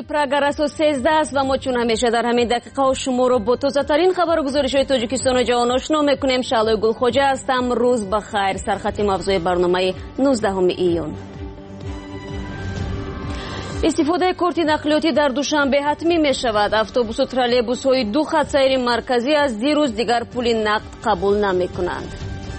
Прага расо 13 است و ما چون همیشه در همین دقیقه ها شما رو با تازه ترین خبر و گزارش های تاجیکستان و جهان آشنا میکنیم. شعله گلخوجه هستم. روز بخیر. سرخط موضوع برنامه 19 ایون. استفاده کارت نقلیاتی در دوشنبه حتمی می شود. اتوبوس و ترولبوس های دو خط سیر مرکزی از دیروز دیگر پول نقد قبول نمی کنند.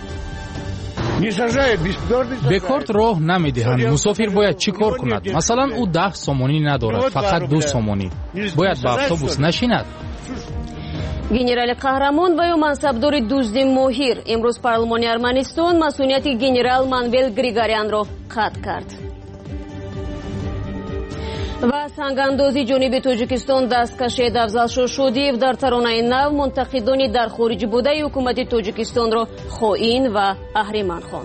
به کارت راه نمیدهند. مسافر باید چی کار کند؟ مثلا او 10 سومانی ندارد، فقط 2 سومانی. باید به اتوبوس نشیند. گنرال قهرمان و یا منصبدار دزدی ماهر امروز پارلمان ارمنستان مسئولیت گنرال مانویل گریگاریان را قطع کرد. و سنگاندازی جنوبی تاجیکستان دستکشی افضل شدیو در ترانه نو منتقدانی در خارج بوده حکومت تاجیکستان را خائن و اهریمن خواند.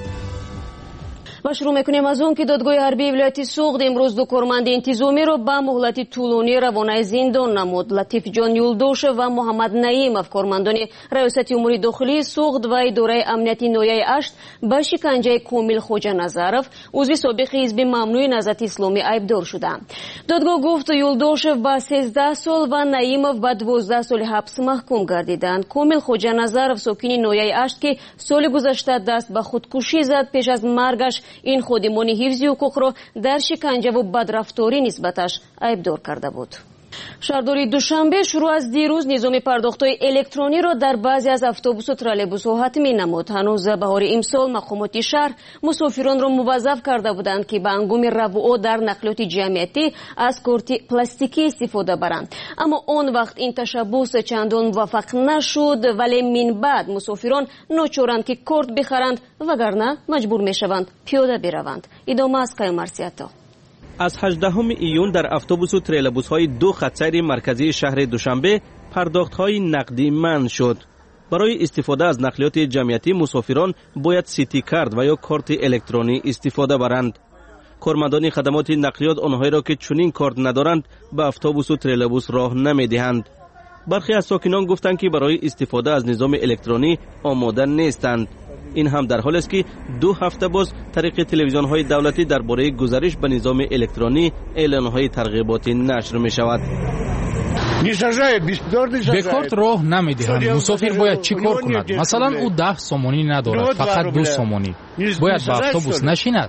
و شروع میکنیم از اون که دادگاه حربی ولایت سوغد امروز دو کارمند انتظامی را به مهلت طولانی روانه زندان نمود. لطیف جان یولدوش و محمد نعیمов کارمندان ریاست امور داخلی سوغد و اداره امنیتی نویه 8 به شکنجه کامل خوجه نظرов عضو سابق حزب ممنوع نهضت اسلامی ایبدار شدند. دادگاه گفت یولدوشев به 13 سال و نعیمов به 12 سال حبس محکوم گردیدند. کامل خوجه نظرов ساکن نویه 8 که سال گذشته دست به خودکشی زد پیش از مرگش این خودمان حفظ حقوق را در شکنجه و بدرفتاری نسبتش ایبدار کرده بود. شهرداری دوشنبه شروع از دیروز نظام پرداخت‌های الکترونی را در بعضی از اتوبوس و ترولبوس‌ها حتمی نمود. هنوز بهار امسال مقامات شهر مسافران را موظف کرده بودند که به هنگام رفع در نقلیات جمعیتی از کارت پلاستیکی استفاده برند. اما آن وقت این تشبوس چندان موفق نشد، ولی من بعد مسافران ناچارند که کارت بخرند وگرنه مجبور میشوند پیاده بروند. ادامه از کایمارسیاتا. از 18 ایون در اتوبوس و ترولبوس های دو خط سیر مرکزی شهر دوشنبه پرداخت های نقدی منع شد. برای استفاده از نقلیات جمعیتی مسافران باید سیتی کارت و یا کارت الکترونی استفاده برند. کارمندان خدمات نقلیات آنهایی را که چنین کارت ندارند به اتوبوس و ترولبوس راه نمیدهند. برخی از ساکنان گفتند که برای استفاده از نظام الکترونی آماده نیستند. این هم در حالی است که 2 هفته باز طریق تلویزیون های دولتی درباره گزارش به نظام الکترونی اعلان های ترغیباتی نشر می شود. به کارت راه نمیدهند. مسافر باید چی کار کند؟ مثلا او 10 سومانی ندارد، فقط 2 سومانی. باید به اتوبوس نشیند.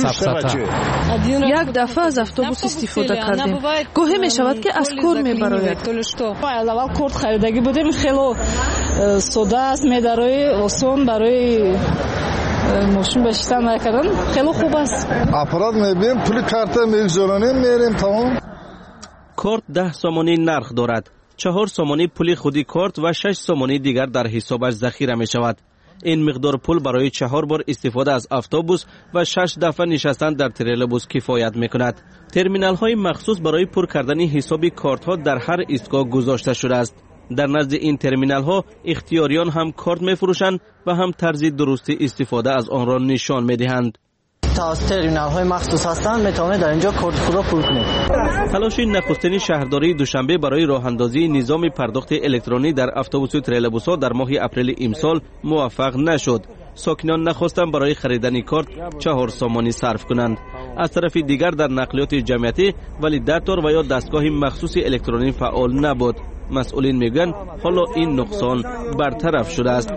یک دفعه از اتوبوس استفاده کردیم. گاهی می شود که از کار می براید. اول کارت خریدگی بودیم، خیلی ساده است، میدارای آسان برای ماشین بشتن نکردن خیلی خوب است. اپرات میبینیم پول کارت میگذارانیم میریم تمام. کارت 10 سومانی نرخ دارد. 4 سومانی پول خودی کارت و 6 سومانی دیگر در حسابش ذخیره می شود. این مقدار پول برای 4 بار استفاده از اتوبوس و 6 دفعه نشستن در ترولبوس کفایت میکند. ترمینال های مخصوص برای پر کردن حساب کارت ها در هر ایستگاه گذاشته شده است. در نزد این ترمینال ها اختیاریان هم کارت میفروشند و هم طرز درست استفاده از آن را نشان میدهند. ترمینال های مخصوص هستند، میتوانید در اینجا کارت خود را پر کنید. تلاش نخستین شهرداری دوشنبه برای راه اندازی نظام پرداخت الکترونی در اتوبوس و ترولبوس ها در ماه اپریل امسال موفق نشد. ساکنان نخواستند برای خریدن کارت 4 سومانی صرف کنند. از طرف دیگر در نقلیات جمعیتی ولی دفتر و یا دستگاه مخصوص الکترونی فعال نبود. مسئولین میگن حالا این نقصان برطرف شده است.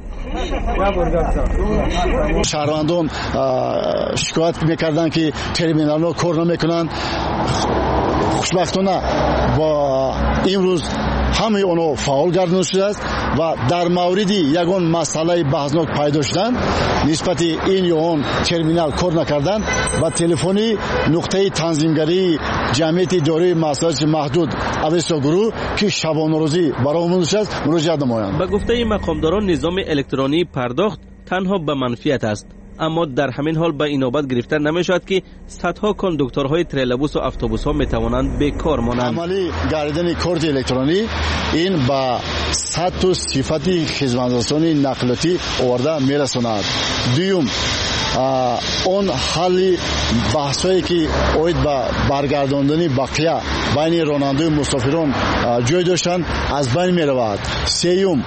شهروندان شکایت میکردن که ترمینال ها کار نمیکنند. خوشبختانه با امروز همه اونها فعال گردانده شده است و در موردی یگان مسئله بحثناک پیدا شدن نسبت این یا اون ترمینال کار نکردن و تلفنی نقطه تنظیمگری جمعیت اداره مسائل محدود اویسا گروه که شبانه روزی برای منتشر است مراجعه نمایند. به گفته مقامداران نظام الکترونی پرداخت تنها به منفیت است، اما در همین حال به اینوبت گرفته نمیشود که صدها کاندوکتورهای ترولبوس و اتوبوس ها میتوانند بیکار مانند. عملی گردیدن کارت الکترونی این به سطح و صفت خدمترسانی نقلیاتی آورده میرساند. دوم اون حل بحثایی که اوید با برگرداندن بقیه بین راننده و مسافران جای داشتن از بین می رود. سیوم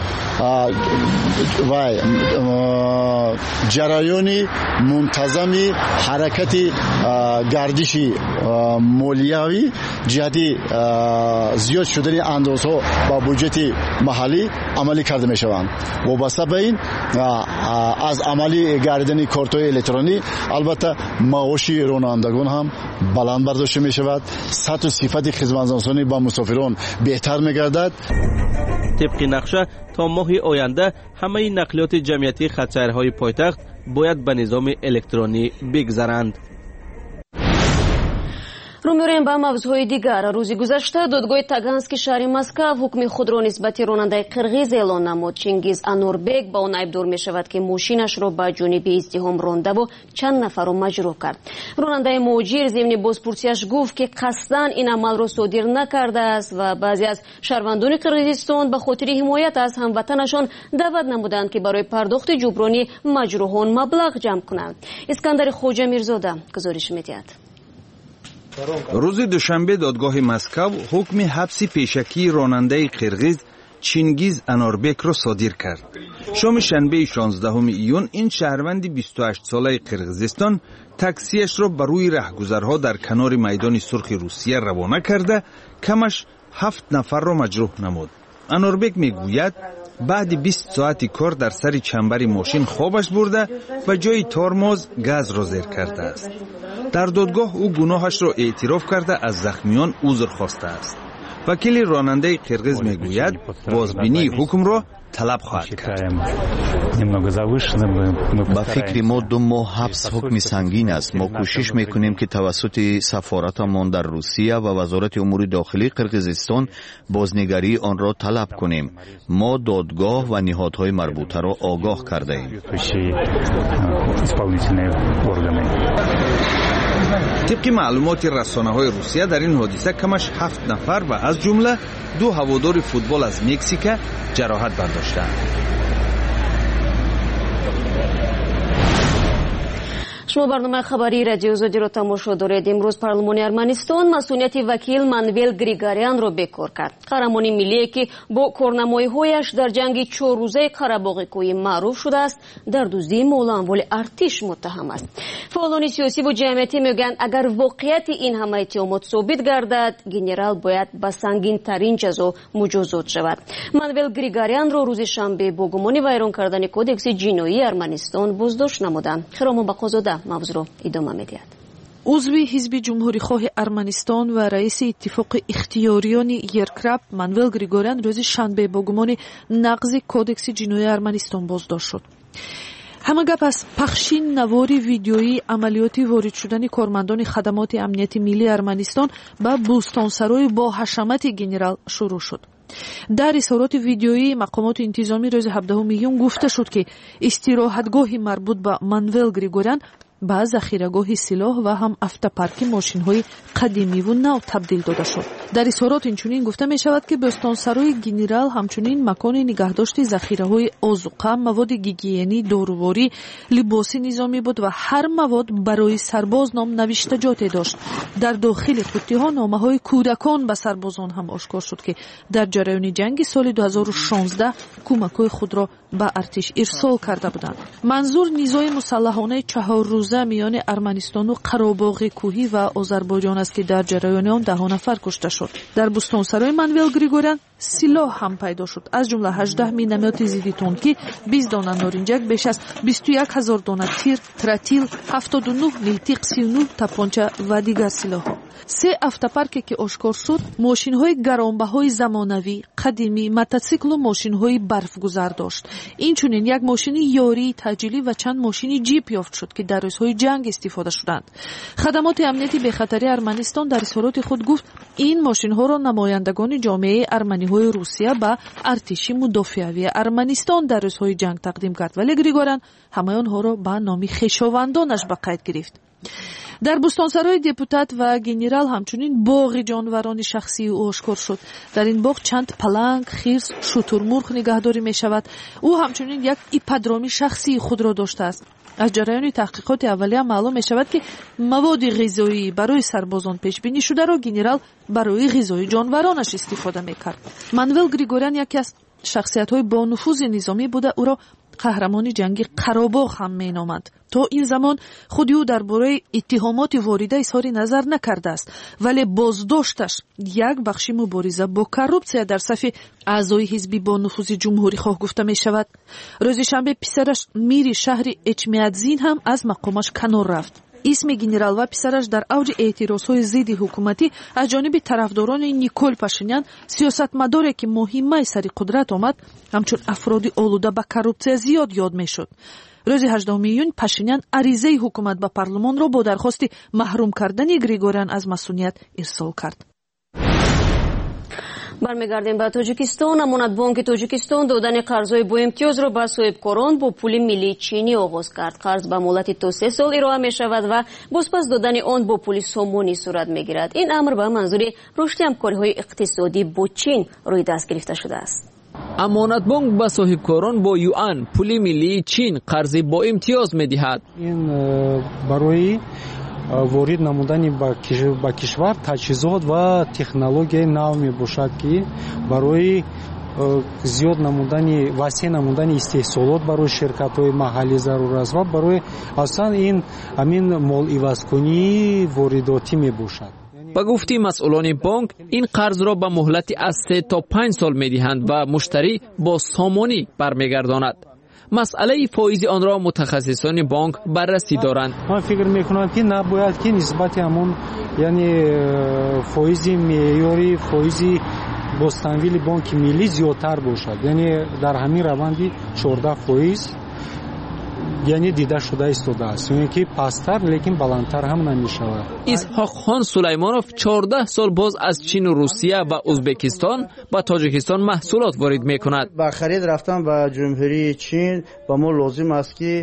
و جریان منتظم حرکت گردشی مولیوی جهتی زیاد شدن اندازها با بودجت محلی عملی کرده می شوند. وابسته به این از عملی گردیدن کارت‌های الکترونی البته معاش رانندگان هم بلند برداشته می شود. سطح و صفت خدمت‌رسانی با مسافران بهتر می گردد. طبق نقشه تا ماه آینده همه نقلیات جمعیتی خط‌سیرهای پایتخت باید به نظام الکترونی بگذرند. رو می‌ریم به موضوع دیگر. روز گذشته دادگاه تاگانسکی شهر مسکو حکم خود را نسبت راننده قرغیز اعلان نمود. چینگیز انوربек با آن ایبدار می‌شود که ماشینش را به جانب ازدحام رانده و چند نفر را مجروح کرد. راننده مهاجر ضمن بازپرسیش گفت که قصداً این عمل را صادر نکرده است و بعضی از شهروندان قرغیزستان به خاطر حمایت از هموطنشان دعوت نمودند که برای پرداخت جبرانی مجروحان مبلغ جمع کنند. اسکندر خوجا میرزاده گزارش می‌دهد. روز دوشنبه دادگاه مسکو حکم حبس پیشکی راننده قرغیز چینگیز انوربек را صادر کرد. شام شنبه 16 ایون این شهروند 28 ساله قرغیزستان تاکسیش را بر روی رهگذرها در کنار میدان سرخ روسیه روانه کرده کمش 7 نفر را مجروح نمود. انوربek میگوید بعد 20 ساعتی کار در سر چنبر ماشین خوابش برده و جای ترمز گاز را زیر کرده است. در دادگاه او گناهش را اعتراف کرده از زخمیان عذر خواسته است. وکیل راننده قرغیز میگوید بازبینی حکم را طلب خواهد کرد. با فکر ما 2 ماه حبس حکم سنگین است. ما کوشش میکنیم که توسط سفارتمان در روسیه و وزارت امور داخلی قرغیزستان بازنگری آن را طلب کنیم. ما دادگاه و نهادهای مربوطه را آگاه کرده ایم. طبق معلومات رسانه‌های روسیه در این حادثه کمش 7 نفر و از جمله 2 هوادار فوتبال از مکزیک جراحت برداشتند. شما برنامه خبری رادیو آزادی را تماشا دارید. امروز پارلمان ارمنستان مسئولیت وکیل مانویل گریگاریان را بکار کرد. قهرمان ملی که با کارنمایی‌هایش در جنگ 4 روزه قره‌باغ کوهی معروف شده است در دزدی مال اموال ارتش متهم است. فعالان سیاسی و جمعیتی میگویند اگر واقعیت این همه اتهامات ثابت گردد گنرال باید به سنگین ترین جزا مجازات شود. مانویل گریگاریان را روز شنبه با گمان ویران کردن کودکس جنایی ارمنستان بازداشت نمودند. خرام بقازاده موضوع را ادامه می‌دهد. عضو حزب جمهوریخواه ارمنستان و رئیس اتفاق اختیاریان یرکرپ مانویل گریگوریان روز شنبه با گمان نقض کودکس جنایی ارمنستان بازداشت شد. همه گپ از پخش نوار ویدیویی عملیات وارد شدن کارمندان خدمات امنیتی ملی ارمنستان به بوستانسرای با حشمت گنرال شروع شد. در اظهارات ویدیویی مقامات انتظامی روز 17 میلیون گفته شد که استراحتگاهی مربوط به مانویل گریگوریان به ذخیره‌گاه سلاح و هم автопарки ماشین‌های قدیمی و نو تبدیل داده شد. در اظهارات اینچنین گفته می شود که بستانسرای گنرال همچنین مکان نگهداشت ذخیره‌های آذوقه، مواد گیگیینی، داروواری، لباس نظامی بود و هر مواد برای سرباز نام نوشتجات داشت. در داخل قوطی‌ها نامه‌های کودکان به سربازان هم آشکار شد که در جریان جنگ سال 2016 کمک‌های خود را به ارتش ارسال کرده بودند. منظور نیزای مسلحانه 4 روزه میان ارمنستان و قره‌باغ کوهی و آذربایجان است که در جریان آن 10 نفر کشته شد. در بستانسرای مانویل گریگوریان سلاح هم پیدا شد، از جمله 18 مینومت ضد تانکی، 20 دانه نارنجک، بیش از 21000 دانه تیر، تراتیل، 79 میلتیق، 39 تپانچه و دیگر سلاح‌ها. 3 автопарки که آشکار شد، ماشین‌های گرانبهای زمانوی، قدیمی، موتورسیکل و ماشین‌های برفگذر داشت. اینچنین یک ماشین یاری تجلی و چند ماشین جیپ یافت شد که در روزهای جنگ استفاده شدند. خدمات امنیتی بخطری ارمنستان در اظهارات خود گفت این ماشین‌ها را نمایندگان جامعه ارمنی‌های روسیه به ارتش مدافعی ارمنستان در روزهای جنگ تقدیم کرد، ولی گریگوریان همه آنها را به نام خویشاوندانش به قید گرفت. дар Бӯстонсарой депутат ва генерал ҳамчунин боғи ҷонварони шахсии ӯ ошкор шуд. Дар ин боғ чанд паланг, хирс, шутурмурғ нигаҳдорӣ мешавад. ӯ ҳамчунин як ипподроми шахсии худро доштааст. аз ҷараёни таҳқиқоти аввалия маълум мешавад ки маводи ғизоӣ барои сарбозон пешбинӣ шударо генерал барои ғизои ҷонваронаш истифода мекард. Манвел Григорян яке аз шахсиятҳои бонуфузи низомӣ буда ӯро қаҳрамони ҷанги Қаробоғ ҳам меноманд. то ин замон худи ӯ дар бораи иттиҳомоти ворида изҳори назар накардааст, вале боздошташ як бахши мубориза бо коррупсия дар сафи аъзои ҳизби бонуфузи ҷумҳурихоҳ гуфта мешавад. рӯзи шанбе писараш мири шаҳри Эчмиадзин ҳам аз мақомаш канор рафт. исми генерал ва писараш дар авҷи эътирозҳои зидди ҳукуматӣ аз ҷониби тарафдорони Никол Пашинян, сиёсатмадоре ки муҳиммаи сари қудрат омад, ҳамчун афроди олуда ба коррупсия зиёд ёд мешуд. рӯзи 18 июн Пашинян аризаи ҳукумат ба парлумонро бо дархости маҳрум кардани Григорян аз масъулият ирсол кард. бармегардем ба Тоҷикистон. Амонатбонки Тоҷикистон додани қарзҳои боимтиёзро ба соҳибкорон бо пули миллии чинӣ оғоз кард. қарз ба муддати то 3 сол ироа мешавад ва бозпас додани он бо пули сомонӣ сурат мегирад. ин амр ба манзури рушди ҳамкориҳои иқтисодӣ бо чин рӯи даст гирифта шудааст. амонатбонк ба соҳибкорон бо юан пули миллии чин қарзи боимтиёз медиҳад. ин барои ворид намудани ба кишвар таҷҳизот ва технологияи нав мебошад ки барои зиёд намудани васеъ намудани истеҳсолот барои ширкатҳои маҳаллӣ зарур аст ва барои аслан ин амин моливазкунии воридотӣ мебошад. ба гуфти масъулони бонк ин қарзро ба муҳлати аз 3 то 5 сол медиҳанд ва муштарӣ бо сомонӣ бармегардонад. масъалаи фоизи онро мутахассисони бонк баррасӣ доранд. ман фикр мекунам ки набояд ки нисбати ҳамон яъне фоизи меъёри фоизи бостамвили бонки миллӣ зиёдтар бошад. яъне дар ҳамин раванди 14% яъне дида шуда истодааст. яъне ки пасттар лекин баландтар ҳам намешавад. исҳоқхон Сулаймонов 14 сол боз аз Чин و Русия ва Узбекистон ба Тоҷикистон маҳсулот ворид мекунад. ба харид рафтан ба ҷумҳурии Чин ба мо лозим аст ки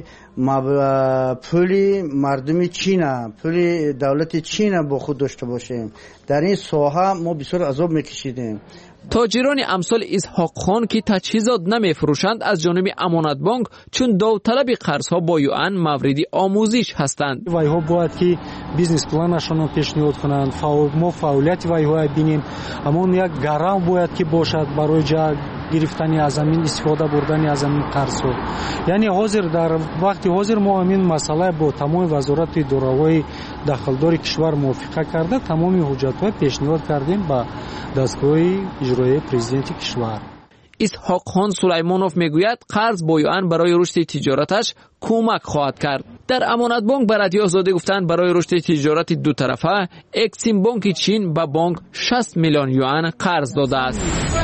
пули мардуми Чина, пули давлати Чина бо худ дошта бошем. дар ин соҳа мо бисёр азоб мекашидем. тоҷирони амсоли Исҳоқхон ки таҷҳизот намефурӯшанд аз ҷониби амонатбонк чун довталаби қарзҳо бо юан мавриди омӯзиш ҳастанд. вайҳо бояд ки бизнес планашонро пешниҳод кунанд, мо фаъолияти вайҳо бинем. ҳамон як гарав бояд ки бошад барои гирифтани аз амин истифода бурдани аз амин қарзҳо. яъне ҳозир дар вақти ҳозир мо амин масъала бо тамоми вазорати идораҳои дахлдори кишвар мувофиқа карда тамоми ҳуҷҷатҳо пешниҳод кардем ба дастгоҳи иҷроии президенти кишвар. исҳоқхон Сулаймонов мегӯяд қарз бо юан барои рушди тиҷораташ кӯмак хоҳад кард. дар амонатбонк ба радиои озодӣ гуфтанд барои рушди тиҷорати дутарафа Эксимбонки Чин ба бонк 60 миллион юан қарз додааст.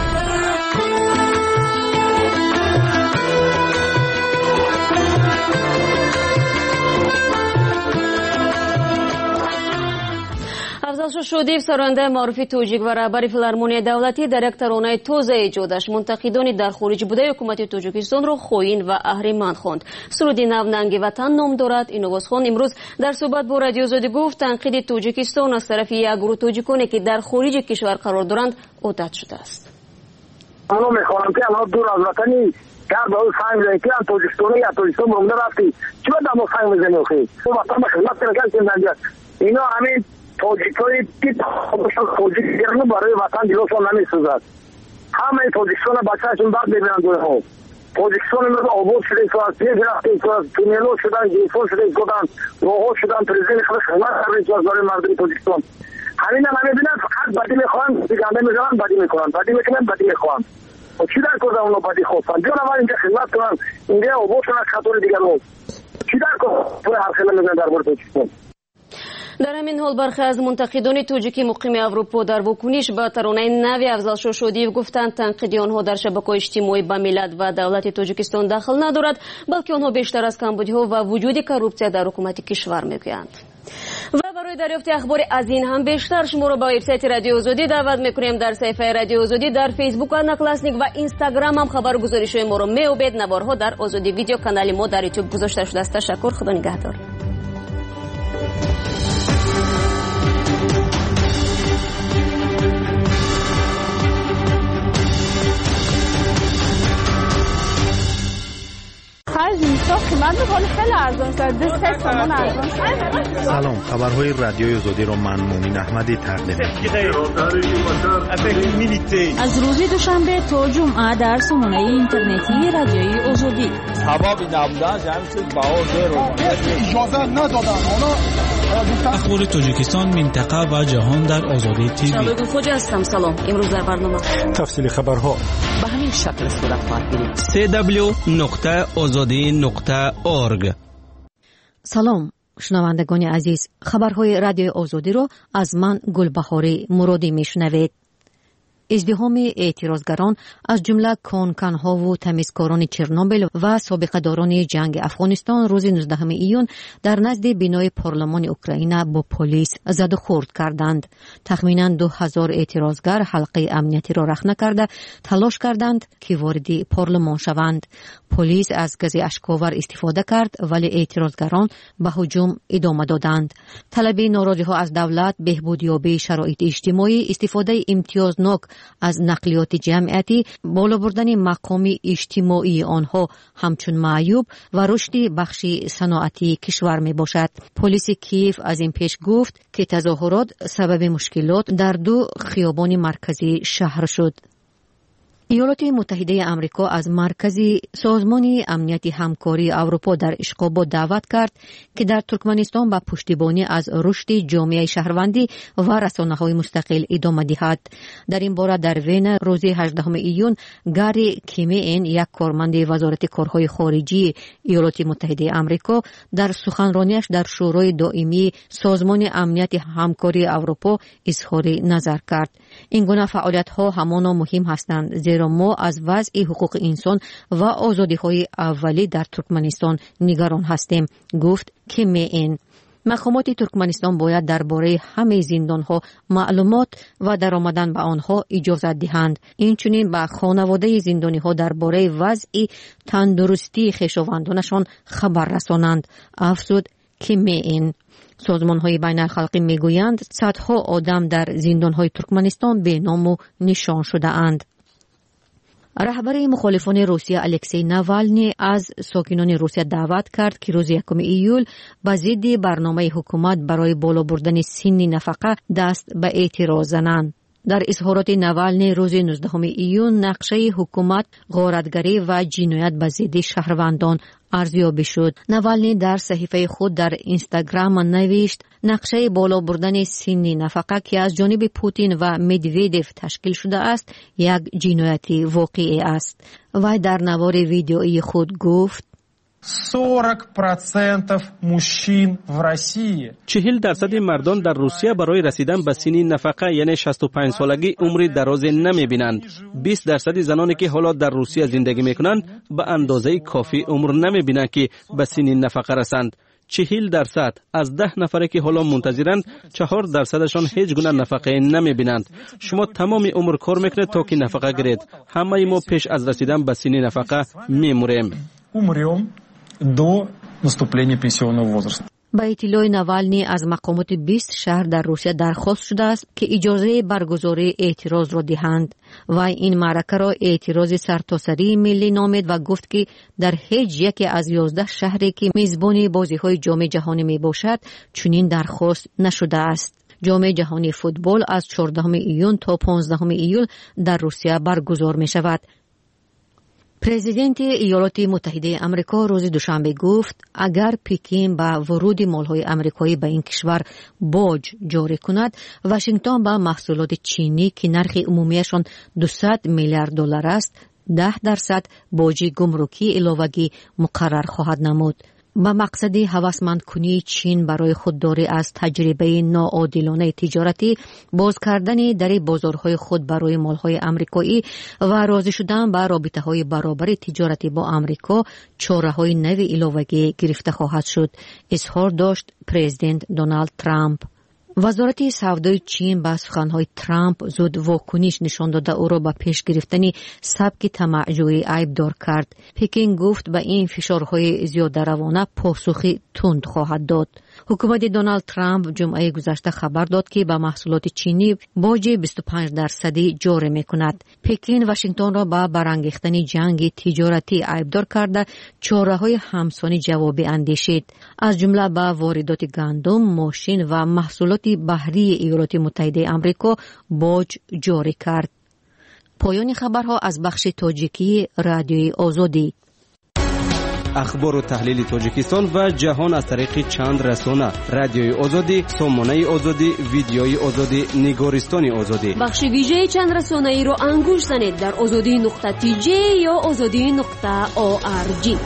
Афзалшо Шодиев сарояндаи маъруфи тоҷик ва раҳбари филармонияи давлатӣ дар як таронаи тозаи иҷодаш мунтақидони дар хориҷ будаи ҳукумати Тоҷикистонро хоин ва аҳриманд хонд. суруди нав Нанги ватан ном дорад. Иновозхон имрӯз дар суҳбат бо радиои Озодӣ гуфт танқиди Тоҷикистон аз тарафи як гурӯҳ тоҷиконе ки дар хориҷи кишвар қарор доранд одат шудааст. анҳо мехоҳам ки анҳо дур аз ватани гар ба ӯ санг мезанем ки тоҷикистони я тоҷикистон монда рафти чиба дамо санг мезанем хи ватан ба хизмат кардан ино ҳамин тоҷикои ки тоҷик гирну барои ватан дилошон намесӯзад. ҳамаи тоҷикистона бачаашон бад мебинанд ӯҳо. тоҷикистон имрӯз обод шуда истоданд, пеш рафта истоданд, туннелҳо шуданд, ҷефон шуда истоданд, роҳҳо шуданд, президенти худаш хизмат карда истоданд барои мардуми Тоҷикистон. ҳамина намебинанд, фақат бадӣ мехоҳанд, ганда мезананд, бадӣ мекунанд, бадӣ мекунанд, бадӣ мехоҳанд. чӣ дар кор дар оно бадӣ хостанд? бионавар инҷа хизмат кунанд, инҷа обод шунанд қатори дигарҳо. чӣ дар кор ҳархела мезананд дар бораи Тоҷикистон? дар ҳамин ҳол бархе аз мунтақидони тоҷики муқими аврупо дар вокуниш ба таронаи нави Афзалшо Шодиев гуфтанд танқиди онҳо дар шабакаҳои иҷтимоӣ ба миллат ва давлати Тоҷикистон дахл надорад, балки онҳо бештар аз камбудиҳо ва вуҷуди коррупсия дар ҳукумати кишвар мегӯянд. ва барои дарёфти ахбори аз ин ҳам бештар шуморо ба вебсайти Радиои Озодӣ даъват мекунем. дар саҳифаи Радиои Озодӣ дар Фейсбук, Одноклассник ва Инстаграм ҳам хабару гузоришҳои моро меёбед. наворҳо дар Озодӣ видео канали мо дар YouTube гузошта шудааст. ташаккур. худо нигаҳдор. قیمت میکنه خیلی ارزان شده 3 تومن ارزان شده. سلام، خبرهای رادیوی آزادی رو من مؤمن احمدی تقدیم می‌کنم. از روز دوشنبه تا جمعه در سامانه اینترنتی رادیوی آزادی. سبب نبودن جمعیت باور رو اجازه ندادن. اخبار تاجیکستان، منطقه و جهان در آزادی تیوی. شباب خوش هستم. سلام. امروز در برنامه تفصیل خبرها به همین شکل صورت خواهد گرفت. www.azadi.org. سلام شنوندگان عزیز، خبرهای رادیو آزادی رو از من گلبهاری مرادی میشنوید. ازدحام اعتراضگران از جمله کانکنها و تمیزکاران چرنوبیل و سابقه‌داران جنگ افغانستان روز 19 ایون در نزد بینای پارلمان اوکراین با پلیس زد و خورد کردند. تخمینا 2000 اعتراضگر حلقه امنیتی را رخنه کرده تلاش کردند که وارد پارلمان شوند. پلیس از گاز اشک‌آور استفاده کرد ولی اعتراضگران به هجوم ادامه دادند. طلب ناراضی‌ها از دولت بهبودیابی شرایط اجتماعی، استفاده امتیازناک از نقلیات جمعیتی، بالا بردن مقام اجتماعی آنها همچون معیوب و رشد بخش صنعتی کشور می باشد. پلیس کیف از این پیش گفت که تظاهرات سبب مشکلات در 2 خیابان مرکزی شهر شد. ایالات متحده آمریکا از مرکز سازمان امنیت همکاری اروپا در اشقاباد دعوت کرد که در ترکمنستان با پشتیبانی از رشد جامعه شهروندی و رسانه‌های مستقل ادامه دهد. در این باره در وین روز 18 ایون گاری کیمین، یک کارمند وزارت کارهای خارجی ایالات متحده آمریکا، در سخنرانیش در شورای دائمی سازمان امنیت همکاری اروپا اظهار نظر کرد. این گونه فعالیت‌ها همانا مهم هستند زیرا ما از وضع حقوق انسان و آزادی‌های اولیه در ترکمنستان نگران هستیم، گفت کیمین. مقامات ترکمنستان باید درباره همه زندان‌ها معلومات و درآمدن به آنها اجازه دهند. اینچنین به خانواده زندانی‌ها درباره وضع تندرستی خویشاوندانشان خبر رسانند، افزود کیمین. سازمان‌های بین‌الخلقی می‌گویند صدها آدم در زندان‌های ترکمنستان به نام و نشان شده اند. رهبر مخالفان روسیه الکسی ناوالنی از ساکنان روسیه دعوت کرد که روز 1 ایول به ضد برنامه حکومت برای بالا بردن سن نفقه دست به اعتراض زنند. در اظهارات ناوالنی روز 19 ایون نقشه حکومت غارتگری و جنایت به ضد شهروندان ارزیابی شد. ناوالنی در صحیفه خود در اینستاگرام نوشت نقشه بالا بردن سن نفقه که از جانب پوتین و مدویدف تشکیل شده است یک جنایت واقعی است. و در نوار ویدیویی خود گفت 40% مشین в России. 40% مردان در روسیه برای رسیدن به سن نفقه یعنی 65 سالگی عمر دراز نمی‌بینند. 20% زنانی که حالا در روسیه زندگی می‌کنند به اندازه کافی عمر نمی‌بینند که به سن نفقه رسند. 40% از 10 نفری که حالا منتظرند 4%شان هیچ گونه نفقه نمی‌بینند. شما تمام عمر کار می‌کنید تا که نفقه گیرید. همه ما پیش از رسیدن به سن نفقه می‌میریم. до наступления пенсионного возраста. با اطلاع ناوالنی از مقامات 20 شهر در روسیه درخواست شده است که اجازه برگزاری اعتراض را دهند و این معرکه را اعتراض سرتاسری ملی نامید و گفت که در هیچ یکی از 11 شهری که میزبان بازی‌های جام جهانی می باشد چنین درخواست نشده است. جام جهانی فوتبال از 14 ایون تا 15 ایول در روسیه برگزار می شود. پرزیدنت ایالات متحده آمریکا روز دوشنبه گفت اگر پکین با ورود مال‌های آمریکایی به این کشور باج جاری کند، واشنگتن با محصولات چینی که نرخ عمومیشان 200 میلیارد دلار است 10% باج گمرکی علاوه‌ای مقرر خواهد نمود. با مقصد هوسمند کنی چین برای خودداری از تجربه ناعادلانه تجارتی، باز کردن در بازارهای خود برای مالهای آمریکایی و راضی شدن با رابطه‌های برابر تجارتی با آمریکا، چاره‌های نوی علاوه‌ای گرفته خواهد شد، اظهار داشت پرزیدنت دونالد ترامپ. وزارت سودای چین با سخنهای ترامپ زود واکنش نشان داده او را به پیش گرفتن سبک طمع‌جویی عیبدار کرد. پکین گفت به این فشارهای زیاده روانه پاسخی تند خواهد داد. حکومت دونالد ترامپ جمعه گذشته خبر داد که به محصولات چینی باج 25% جاری می‌کند. پکین واشنگتن را به برانگیختن جنگ تجارتی عیبدار کرده چاره‌های همسانی جوابی اندیشید، از جمله به واردات گندم، ماشین و محصولات بحری ایالات متحده آمریکا باج جاری کرد. پایان خبرها از بخش تاجیکی رادیوی آزادی. اخبار و تحلیل تاجیکستان و جهان از طریق چند رسانه: رادیوی آزادی، سامانه آزادی، ویدیوی آزادی، نگارستان آزادی. بخش ویژه چند رسانه ای را انگوش زنید در azadi.tj یا azadi.org.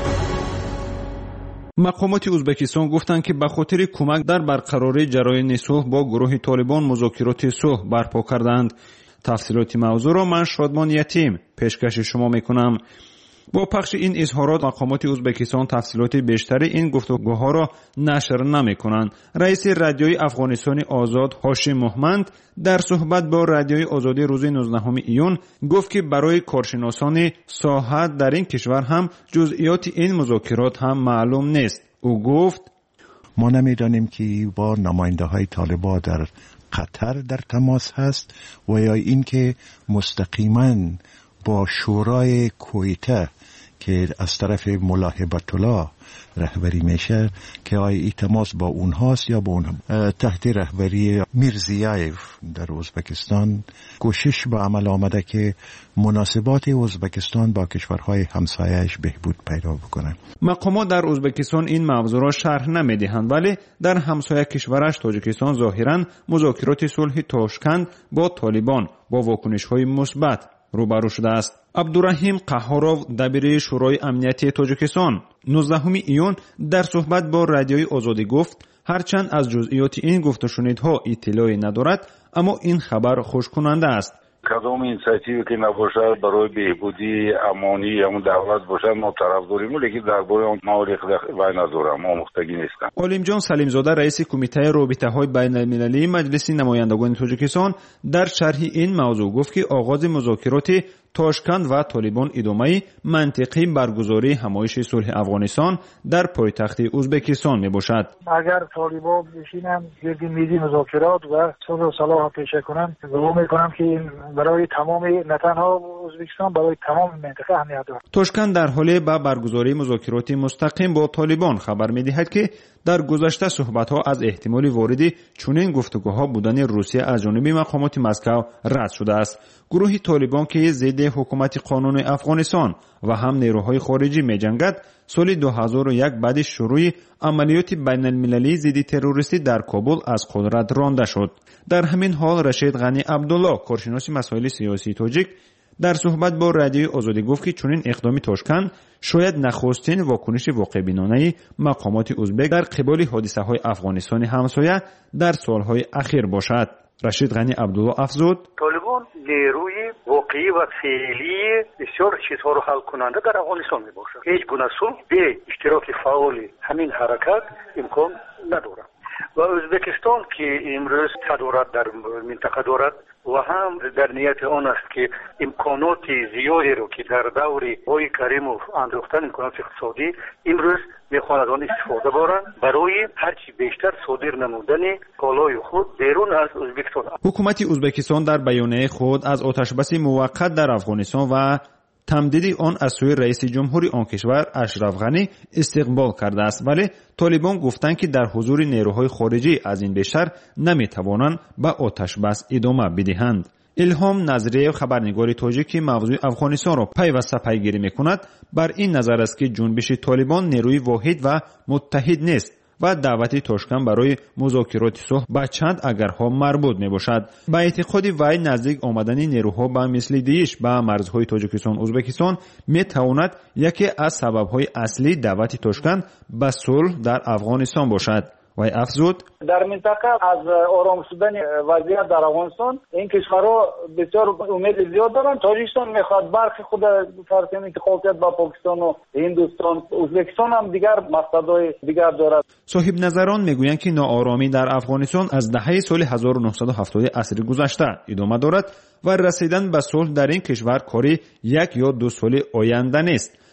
مقامات ازبکستان گفتند که به خاطر کمک در برقراری جراین صلح با گروه طالبان مذاکرات صلح برپا کردند. تفصیلات موضوع را من شادمان یتیم پیشکش شما میکنم. با پخش این اظهارات مقامات ازبکستان تفصیلات بیشتری این گفتگوها را نشر نمی‌کنند. رئیس رادیوی افغانستان آزاد هاشم محمد در صحبت با رادیوی آزادی روز 19 ایون گفت که برای کارشناسان ساحه در این کشور هم جزئیات این مذاکرات هم معلوم نیست. او گفت ما نمی‌دانیم که با نماینده‌های طالبان در قطر در تماس هست و یا اینکه مستقیما با شورای کویته که از طرف ملا هیبت الله رهبری میشه که ای تماس با اونهاست یا با اون تحت رهبری میرزیایف در ازبکستان کوشش به عمل آمده که مناسبات ازبکستان با کشورهای همسایه‌اش بهبود پیدا بکنه. مقامات در ازبکستان این موضوع را شرح نمیدهند، ولی در همسایه کشورش تاجیکستان ظاهراً مذاکرات صلح تاشکند با طالبان با واکنش‌های مثبت روبرو شده است. عبدالرحیم قهاروف دبیر شورای امنیتی تاجیکستان 19 ایون در صحبت با رادیوی آزادی گفت هرچند از جزئیات این گفت و شنیدها اطلاعی ندارد، اما این خبر خوشکننده است. کدام اینسیاتیوی که نباشد برای بهبودی امانی همون دولت باشد ما طرفداریم، لیکن درباره اون موارد وای ندارم، ما مفتگی نیستم. عالم جان سلیم زاده رئیس کمیته رابطه‌های بین المللی مجلس نمایندگان تاجیکستان در شرح این موضوع گفت که آغاز مذاکرات تاشکند و طالبان ادامه منطقی برگزاری همایش صلح افغانستان در پایتخت ازبکستان میباشد. اگر طالبان بشینن گرد میز مذاکرات و صلح و صلاح پیشه کنند، گمان میکنم که این برای تمام نه تنها ازبکستان برای تمام منطقه اهمیت دارد. تاشکند در حال به برگزاری مذاکرات مستقیم با طالبان خبر میدهد که در گذشته صحبت‌ها از احتمال واردی چنین گفتگوها بودن روسیه از جانب مقامات مسکو رد شده است. گروه طالبان که ضد حکومت قانون افغانستان و هم نیروهای خارجی می‌جنگد، سال 2001 بعد شروع عملیات بین المللی ضد تروریستی در کابل از قدرت رانده شد. در همین حال رشید غنی عبدالله کارشناس مسائل سیاسی تاجیک در صحبت با رادیوی آزادی گفت که چنین اقدامی تاشکند شاید نخستین واکنش واقع بینانه مقامات ازبک در قبال حادثه‌های افغانستان همسایه در سالهای اخیر باشد. رشید غنی عبدالله افزود: طالبان نیروی واقعی و فعلی بسیار چیزها رو حل کننده در افغانستان میباشد. هیچ گونه صلح به اشتراک فعال همین حرکت امکان ندارد و ازبکستان که امروز تدارت در منطقه دارد و هم در نیت آن است که امکانات زیادی رو که در دور آقای کریموف انداختن امکانات اقتصادی امروز میخواند آن استفاده برند برای هرچی بیشتر صادر نمودن کالای خود بیرون از ازبکستان. حکومت ازبکستان در بیانیه خود از آتشبس موقت در افغانستان و تمدید آن از سوی رئیس جمهوری آن کشور اشرف غنی استقبال کرده است، ولی طالبان گفتند که در حضور نیروهای خارجی از این بیشتر نمیتوانند به آتش بس ادامه بدهند. الهام نظریه خبرنگار تاجیکی موضوع افغانستان را پیوسته پیگیری میکند بر این نظر است که جنبش طالبان نیروی واحد و متحد نیست و دعوت تاشکند برای مذاکرات صلح به چند اگرها مربوط می باشد. با اعتقاد وی نزدیک آمدن نیروها به مثل دیش به مرزهای تاجیکستان ازبکستان می تواند یکی از سببهای اصلی دعوت تاشکند به صلح در افغانستان باشد. وی افزود: در منطقه از آرام شدن وضعیت در افغانستان این کشورها بسیار امید زیاد دارند. تاجیکستان میخواد برخی خود فرض انتخاب کرد با پاکستان و هندوستان. ازبکستان هم دیگر مقصدهای دیگر دارد. صاحب نظران میگویند که ناآرامی در افغانستان از دهه سال 1970 عصر گذشته ادامه دارد و رسیدن به صلح در این کشور کاری 1 یا 2 سال آینده نیست.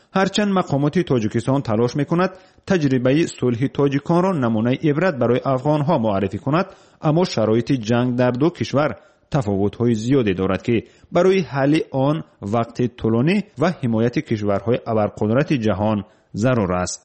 هرچند مقامات تاجیکستان تلاش میکند تجربه صلح تاجیکان را نمونه عبرت برای افغانها معرفی کند، اما شرایط جنگ در دو کشور تفاوت‌های زیادی دارد که برای حل آن وقت طولانی و حمایت کشورهای ابرقدرت جهان ضرور است.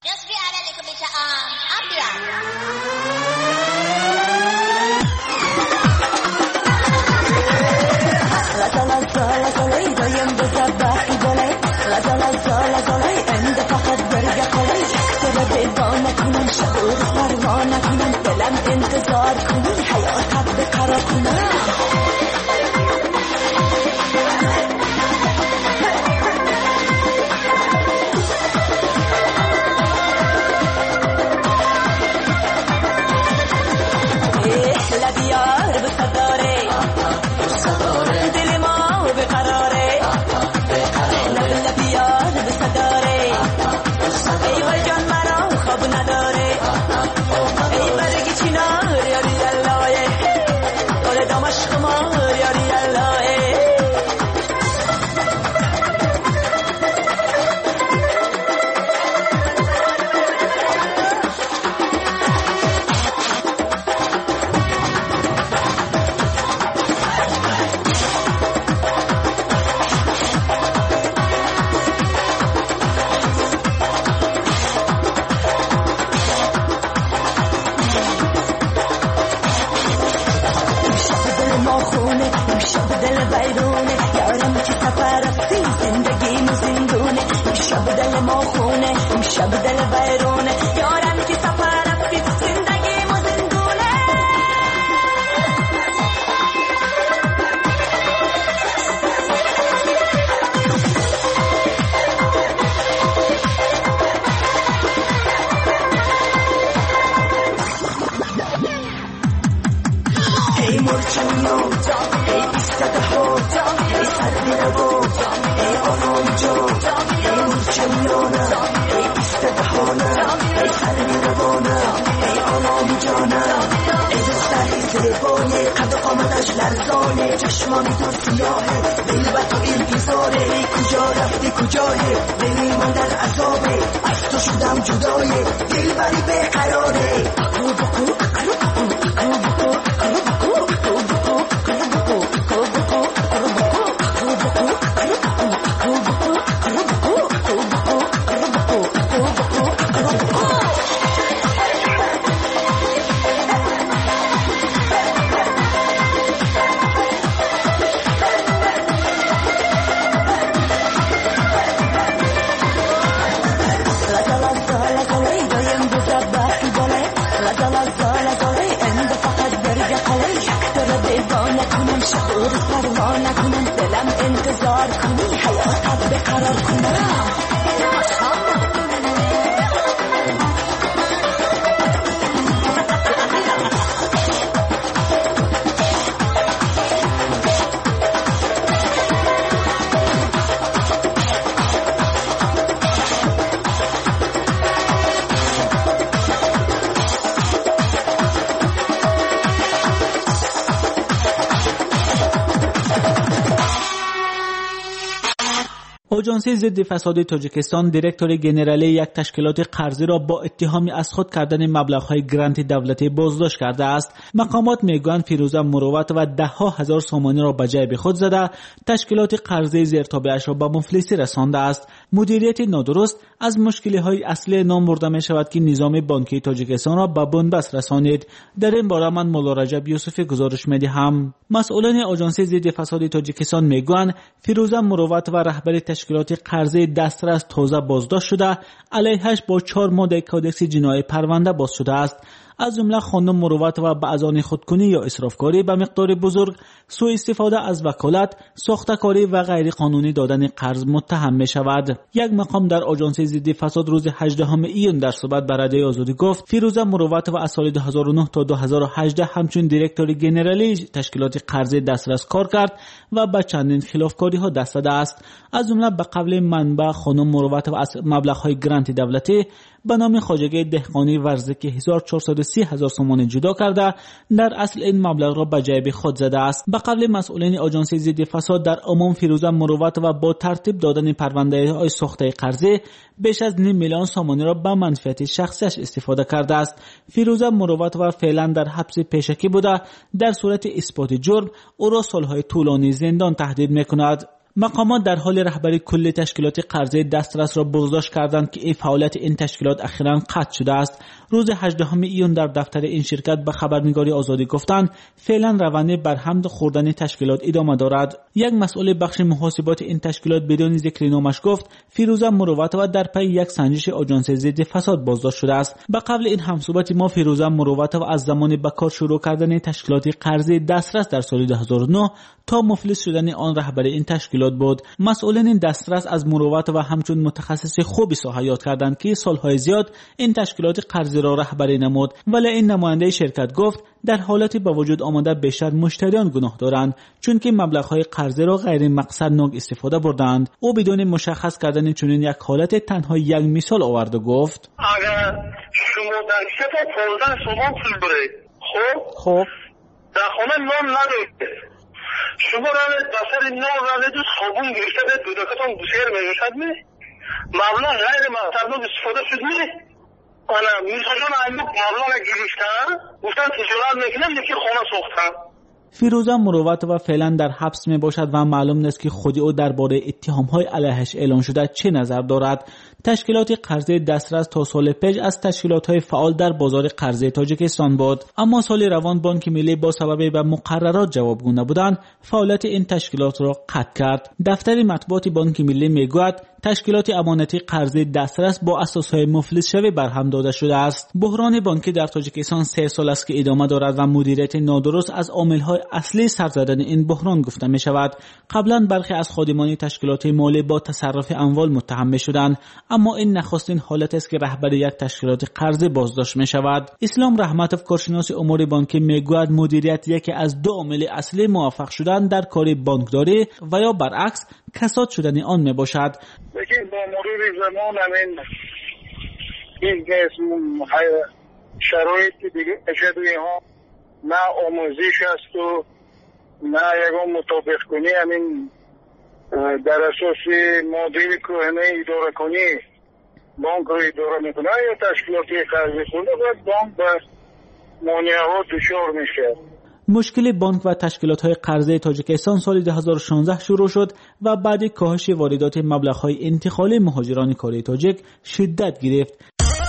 آژانس ضد فساد تاجیکستان دیرکتور ژنرال یک تشکیلات قرضی را با اتهامی از خود کردن مبلغ‌های گرانت دولتی بازداشت کرده است. مقامات میگویند فیروزه مروت و ده‌ها هزار سامانی را به جیب خود زده، تشکیلات قرضی زیرتابعش را به مفلسی رسانده است. مدیریت نادرست از مشکل‌های اصلی نام برده می‌شود که نظام بانکی تاجیکستان را به بنبست رسانید. در این باره من مولا رجب یوسفی گزارش می‌دهم. مسئولان آژانس ضد فساد تاجیکستان میگویند فیروزه مروت و رهبر تشکیلات قرضی دسترس تازه بازداشت شده، علیهش با 4 ماده کدکس جنایی پرونده باز شده است. از جمله خانم مروت و بعضان خودکنی یا اسرافکاری به مقدار بزرگ، سوء استفاده از وکالت، ساخته‌کاری و غیر قانونی دادن قرض متهم می شود. یک مقام در آژانس ضد فساد روز 18 ایون در صحبت با رادیوی آزادی گفت فیروزه مروت و از سال 2009 تا 2018 همچون دیرکتور ژنرالی تشکیلات قرضی دسترس کار کرد و به چندین خلافکاری ها دست داده است. از جمله به قول منبع خانم مروت و از مبلغ‌های گرانت دولتی به نام خواجگی دهقانی ورزکی 1430,000 سومان جدا کرده در اصل این مبلغ را به جیب خود زده است. به قول مسئولین آژانس ضد فساد در عموم فیروزه مروت و با ترتیب دادن پرونده‌های ساخته قرضه بیش از 9 میلیون سومانی را به منفعت شخصیش استفاده کرده است. فیروزه مروت و فعلا در حبس پیشکی بوده. در صورت اثبات جرم او را سالهای طولانی زندان تهدید می‌کند. مقامات در حال رهبری کل تشکیلات قرضه دسترس را بازداشت کردند که این فعالیت این تشکیلات اخیراً قطع شده است. روز 18 ایون در دفتر این شرکت به خبرنگاری آزادی گفتند فعلا روند برهم خوردن تشکیلات ادامه دارد. یک مسئول بخش محاسبات این تشکیلات بدون ذکر نامش گفت فیروزه مروت و در پی یک سنجش آژانس ضد فساد بازداشت شده است. به قول این همصحبت ما فیروزه مروت و از زمان به کار شروع کردن تشکیلات قرضه دسترس در سال 2009 تا مفلس شدن آن رهبر این تشکیلات بود. مسئولین دسترس از مروت و همچون متخصص خوبی ساحه یاد کردند که سالهای زیاد این تشکیلات قرضه را رهبری نمود، ولی این نماینده شرکت گفت در حالتی با وجود آمده بیشتر مشتریان گناه دارند چون که مبلغ‌های قرضه را غیر مقصدناک استفاده بردند. او بدون مشخص کردن چنین یک حالت تنها یک مثال آورد و گفت اگر شما در شفا 15 سومان پول برید خب در خانه نان ندارید، شما را دفتر نان را دو صابون گرفته به دودکتان بسیر میشد می مبلغ غیر مقصدناک استفاده شد می انا میزان ایوب مبلغ گرفتن گفتن تجارت میکنم یکی خانه ساختن. فیروزه مروت و فعلا در حبس می باشد و معلوم نیست که خودی او درباره اتهام‌های علیهش اعلان شده چه نظر دارد. تشکیلات قرضه دسترس تا سال پیش از تشکیلات‌های فعال در بازار قرضه تاجیکستان بود، اما سال روان بانک ملی با سبب به مقررات جوابگو نبودن فعالیت این تشکیلات را قطع کرد. دفتر مطبوعات بانک ملی میگوید تشکیلات امانتی قرضه دسترس با اساسهای مفلس شوی برهم داده شده است. بحران بانکی در تاجیکستان 3 سال است که ادامه دارد و مدیریت نادرست از عامل‌های اصلی سر زدن این بحران گفته می شود. قبلا برخی از خادمان تشکیلات مالی با تصرف اموال متهم می شدند، اما این نخستین حالت است که رهبر یک تشکیلات قرضه بازداشت می شود. اسلام رحمتوف کارشناس امور بانکی می گوید مدیریت یکی از 2 عامل اصلی موفق شدن در کار بانکداری و یا برعکس کساد شدن آن می باشد. لیکن با مرور زمان این شرایط دیگه اشدوی ها نه آموزش است و نه یکم مطابق کنی همین در اساس مدل کهنه اداره کنی بانک رو اداره میکنه یا تشکیلاتی قرضه خونده و بانک به مانعات دچار میشه. مشکل بانک و تشکیلات‌های قرضه تاجیکستان سال 2016 شروع شد و بعد کاهش واردات مبلغ‌های انتقالی مهاجران کره تاجیک شدت گرفت.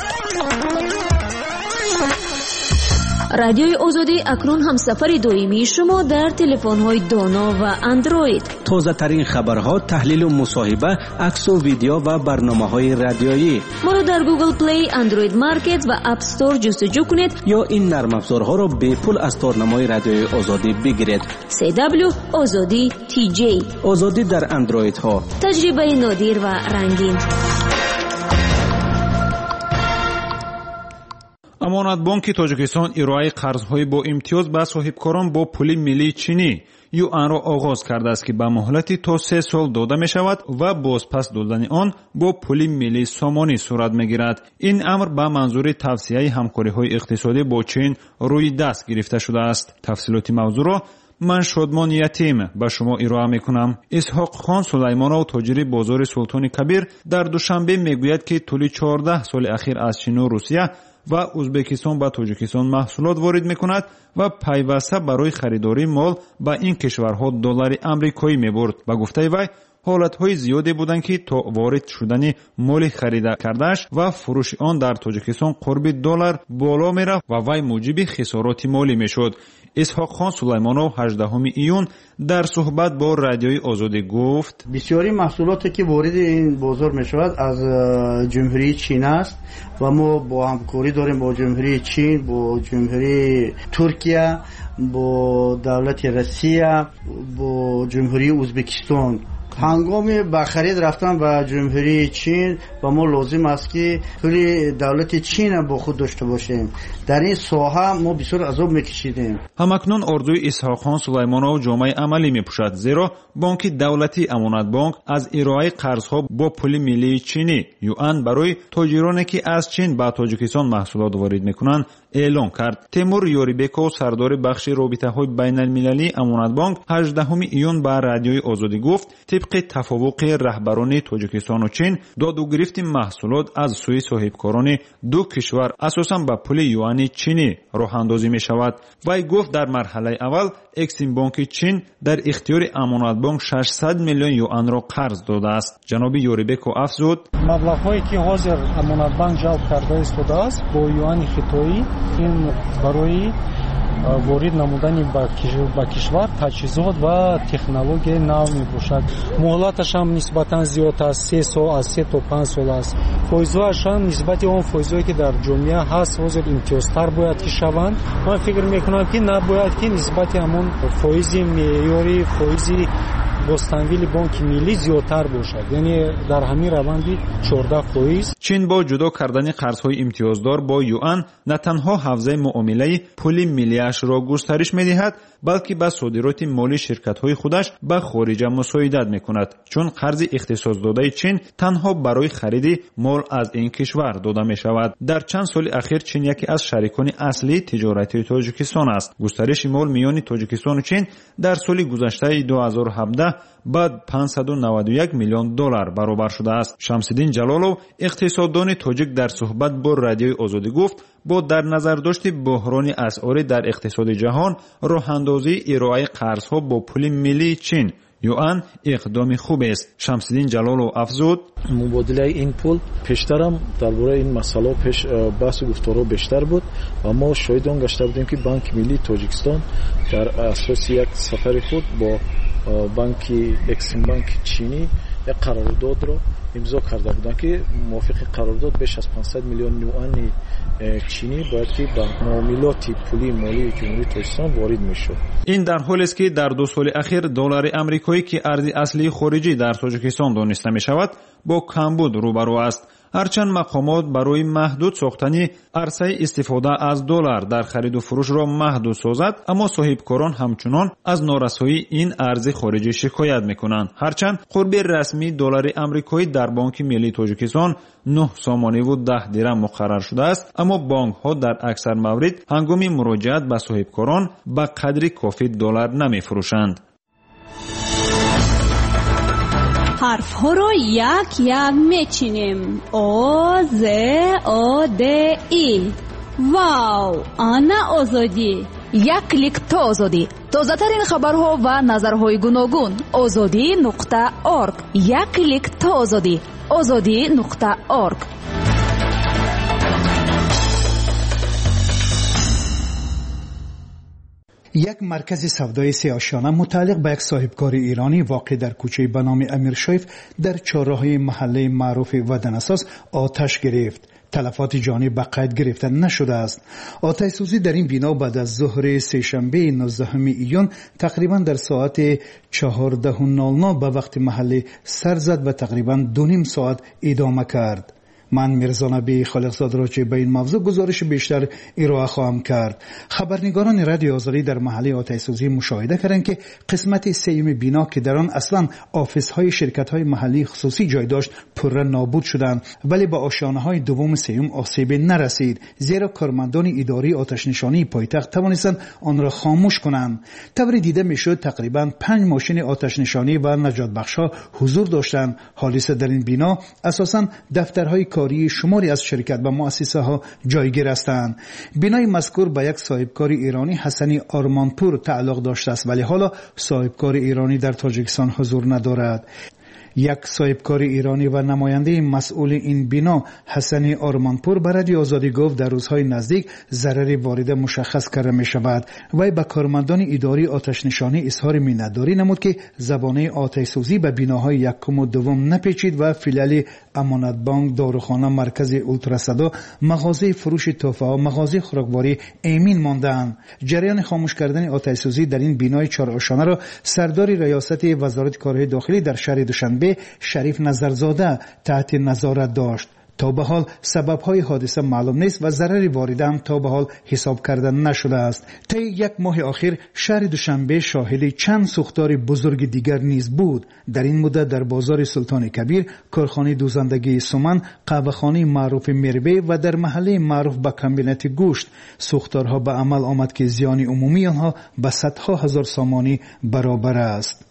رادیوی آزادی اکنون هم سفر دائمی شما در تلفن‌های دانا و اندروید. تازه ترین خبرها، تحلیل و مصاحبه، عکس و ویدیو و برنامه‌های رادیویی. ما را در گوگل پلی، اندروید مارکت و اپ استور جستجو کنید یا این نرم افزارها را به پول از تارنمای رادیوی آزادی بگیرید. CW آزادی TJ آزادی در اندروید ها. تجربه نادر و رنگین. امانت بانک تاجیکستان ارائه قرض‌های با امتیاز به صاحبکاران با پول ملی چینی یوان را آغاز کرده است که به مهلت تا 3 سال داده می شود و بازپس دادن آن با پول ملی سامانی صورت می گیرد. این امر به منظور توسعه همکاری‌های اقتصادی با چین روی دست گرفته شده است. تفصیلات موضوع را من شادمان یتیم به شما ارائه می کنم. اسحاق خان سلیمانov تاجر بازار سلطان کبیر در دوشنبه می گوید که طول 14 سال اخیر از چین و روسیه و ازبکستان به تاجیکستان محصولات وارد میکند و پیوسته برای خریداری مال به این کشورها دلار آمریکایی میبرد. و گفته وی حالتهای زیادی بودند که تا وارد شدن مال خرید کردهش و فروش آن در تاجیکستان قرب دلار بالا میرفت و وی موجب خسارات مالی میشد. اسحاق خان سلیمانov 18 ایون در صحبت با رادیوی آزادی گفت بسیاری محصولاتی که وارد این بازار می شود از جمهوری چین است و ما با همکاری داریم با جمهوری چین، با جمهوری ترکیه، با دولت روسیه، با جمهوری ازبکستان هنگام به خرید رفتن به جمهوری چین و ما لازم است که پول دولت چین با خود داشته باشیم. در این ساحه ما بسیار عذاب میکشیدیم. همکنون ارزوی اسحاق خان سلیمانov جامعه عملی میپوشد، زیرا بانک دولتی امانت بانک از ارائه قرضها با پول ملی چینی یوان برای تاجرانی که از چین به تاجیکستان محصولات وارد میکنند اعلام کرد. تیمور یوریبکو سردار بخش رابطه‌های بین‌المللی امانت بانک 18 ایون به رادیوی آزادی گفت طبق توافق رهبران تاجیکستان و چین داد و گرفت محصولات از سوی صاحبکاران دو کشور اساساً به پول یوان چینی راه اندازی می شود. وی گفت در مرحله اول اکسیم بانک چین در اختیار امانت بانک 600 میلیون یوان را قرض داده است. جناب یوریبکو افزود مبلغ‌هایی که حاضر امانت بانک جلب کرده است با یوان خطایی این برای وارد намудани ба кишвар таҷҳизот ва технологияи нав мебошад. муҳлаташ ҳам нисбатан зиёд аст, 3 сол аз 3 то 5 сол аст. фоизҳояш ҳам нисбати он фоизҳое ки дар ҷомеа ҳаст ҳозир имтиёзтар бояд ки шаванд. ман фикр мекунам ки набояд ки нисбати ҳамон фоизи меъёри фоизи бостанвили бонки миллӣ зиёдтар бошад, яъне дар ҳамин раванди 14%. чин бо ҷудо кардани қарзҳои имтиёздор бо юан на танҳо ҳавзаи муомилаи пули миллиашро густариш медиҳад, балки ба содироти молии ширкатҳои худаш ба хориҷа мусоидат мекунад, чун қарзи ихтисосдодаи чин танҳо барои хариди мол аз ин кишвар дода мешавад. дар чанд соли ахир чин яке аз шарикони аслии тиҷоратии тоҷикистон аст. густариши мол миёни тоҷикистону чин дар соли гузаштаи 2017 ба $591 миллион баробар шудааст. шамсиддин ҷалолов иқтисоддони тоҷик дар суҳбат бо радиои озодӣ гуфт бо дар назардошти буҳрони асъори дар иқтисоди ҷаҳон роҳандозии ироаи қарзҳо бо пули миллии чин юан иқдоми хубест. шамсиддин ҷалолов афзуд мубодилаи ин пул пештарам дар бораи ин масъала пеш баҳсу гуфторҳо бештар буд ва мо шоҳид он гашта будем ки банки миллии тоҷикистон дар асоси як сафари худ бо банки эксимбанки чинӣ як қарордодро имзо карда буданд ки мувофиқи қарордод беш аз 500 миллион юани чинӣ бояд ки ба муомилоти пулии молии ҷумҳурии тоҷикистон ворид мешуд. ин дар ҳолест ки дар 2 соли ахир доллари амрикоӣ ки арзи аслии хориҷӣ дар тоҷикистон дониста мешавад бо камбуд рӯбарӯ аст. ҳарчанд мақомот барои маҳдуд сохтани арсаи истифода аз доллар дар хариду фурӯшро маҳдуд созад, аммо соҳибкорон ҳамчунон аз норасоии ин арзи хориҷӣ шикоят мекунанд. ҳарчанд қурби расмии доллари амрикоӣ дар бонки миллии тоҷикистон 9 сомониву 10 дирам муқаррар шудааст, аммо бонкҳо дар аксар маврид ҳангоми муроҷиат ба соҳибкорон ба қадри кофӣ доллар намефурӯшанд. ҳарфҳоро як мечинем. о з о д и. вау, ана озодӣ. як клик то озодӣ. тозатарин хабарҳо ва назарҳои гуногун. озодӣ.орг. як клик то озодӣ. озодӣ.орг. یک مرکز سودای سیاه‌شانه متعلق به یک صاحبکار ایرانی واقع در کوچه به نام امیرشایف در چهارراهی محله معروف وطن اساس آتش گرفت. تلفات جانی به قید گرفته نشده است. آتش سوزی در این بنا بعد از ظهر سه‌شنبه 19 ایون تقریبا در ساعت 14:00 به وقت محلی سر زد و تقریبا 2.5 ساعت ادامه کرد. من میرزا نبی خالقزاد را که به این موضوع گزارش بیشتر ارائه خواهم کرد. خبرنگاران رادیو آزادی در محله آتش سوزی مشاهده کردند که قسمت سیوم بنا که در آن اصلا آفیس های شرکت های محلی خصوصی جای داشت پره نابود شدند، ولی به آشیانه های دوم سیوم آسیب نرسید، زیرا کارمندان اداری آتش نشانی پایتخت توانستند آن را خاموش کنند. طوری دیده میشد تقریبا 5 ماشین آتش نشانی و نجات بخش‌ها حضور داشتند. حادثه در این بنا اساسا دفترهای کاری شماری از شرکت و مؤسسه ها جایگیر هستند. بنای مذکور به یک صاحبکار ایرانی حسنی آرمانپور تعلق داشته است، ولی حالا صاحبکار ایرانی در تاجیکستان حضور ندارد. یک صاحبکار ایرانی و نماینده مسئول این بنا حسنی آرمانپور به رادیو آزادی گفت در روزهای نزدیک ضرر وارد مشخص کرده می شود. وی به کارمندان اداری آتش نشانی اظهار منتداری نمود که زبانه آتش سوزی به بناهای یکم و دوم نپیچید و فیلال امانت بانک، داروخانه، مرکز اولتراسدا، مغازه فروش تحفه ها، مغازه خوراکواری امین ماندند. جریان خاموش کردن آتش سوزی در این بنای 4 آشانه را سردار ریاست وزارت کارهای داخلی در شهر دوشنبه شریف نظرزاده تحت نظارت داشت. تا به حال سبب‌های حادثه معلوم نیست و ضرر وارده هم تا به حال حساب کرده نشده است. طی یک ماه اخیر شهر دوشنبه شاهد چند سوختار بزرگ دیگر نیز بود. در این مدت در بازار سلطان کبیر، کارخانه دوزندگی سومن، قهوه‌خانه معروف میربه و در محله معروف به کمبینات گوشت سوختارها به عمل آمد که زیان عمومی آنها به صدها هزار سامانی برابر است.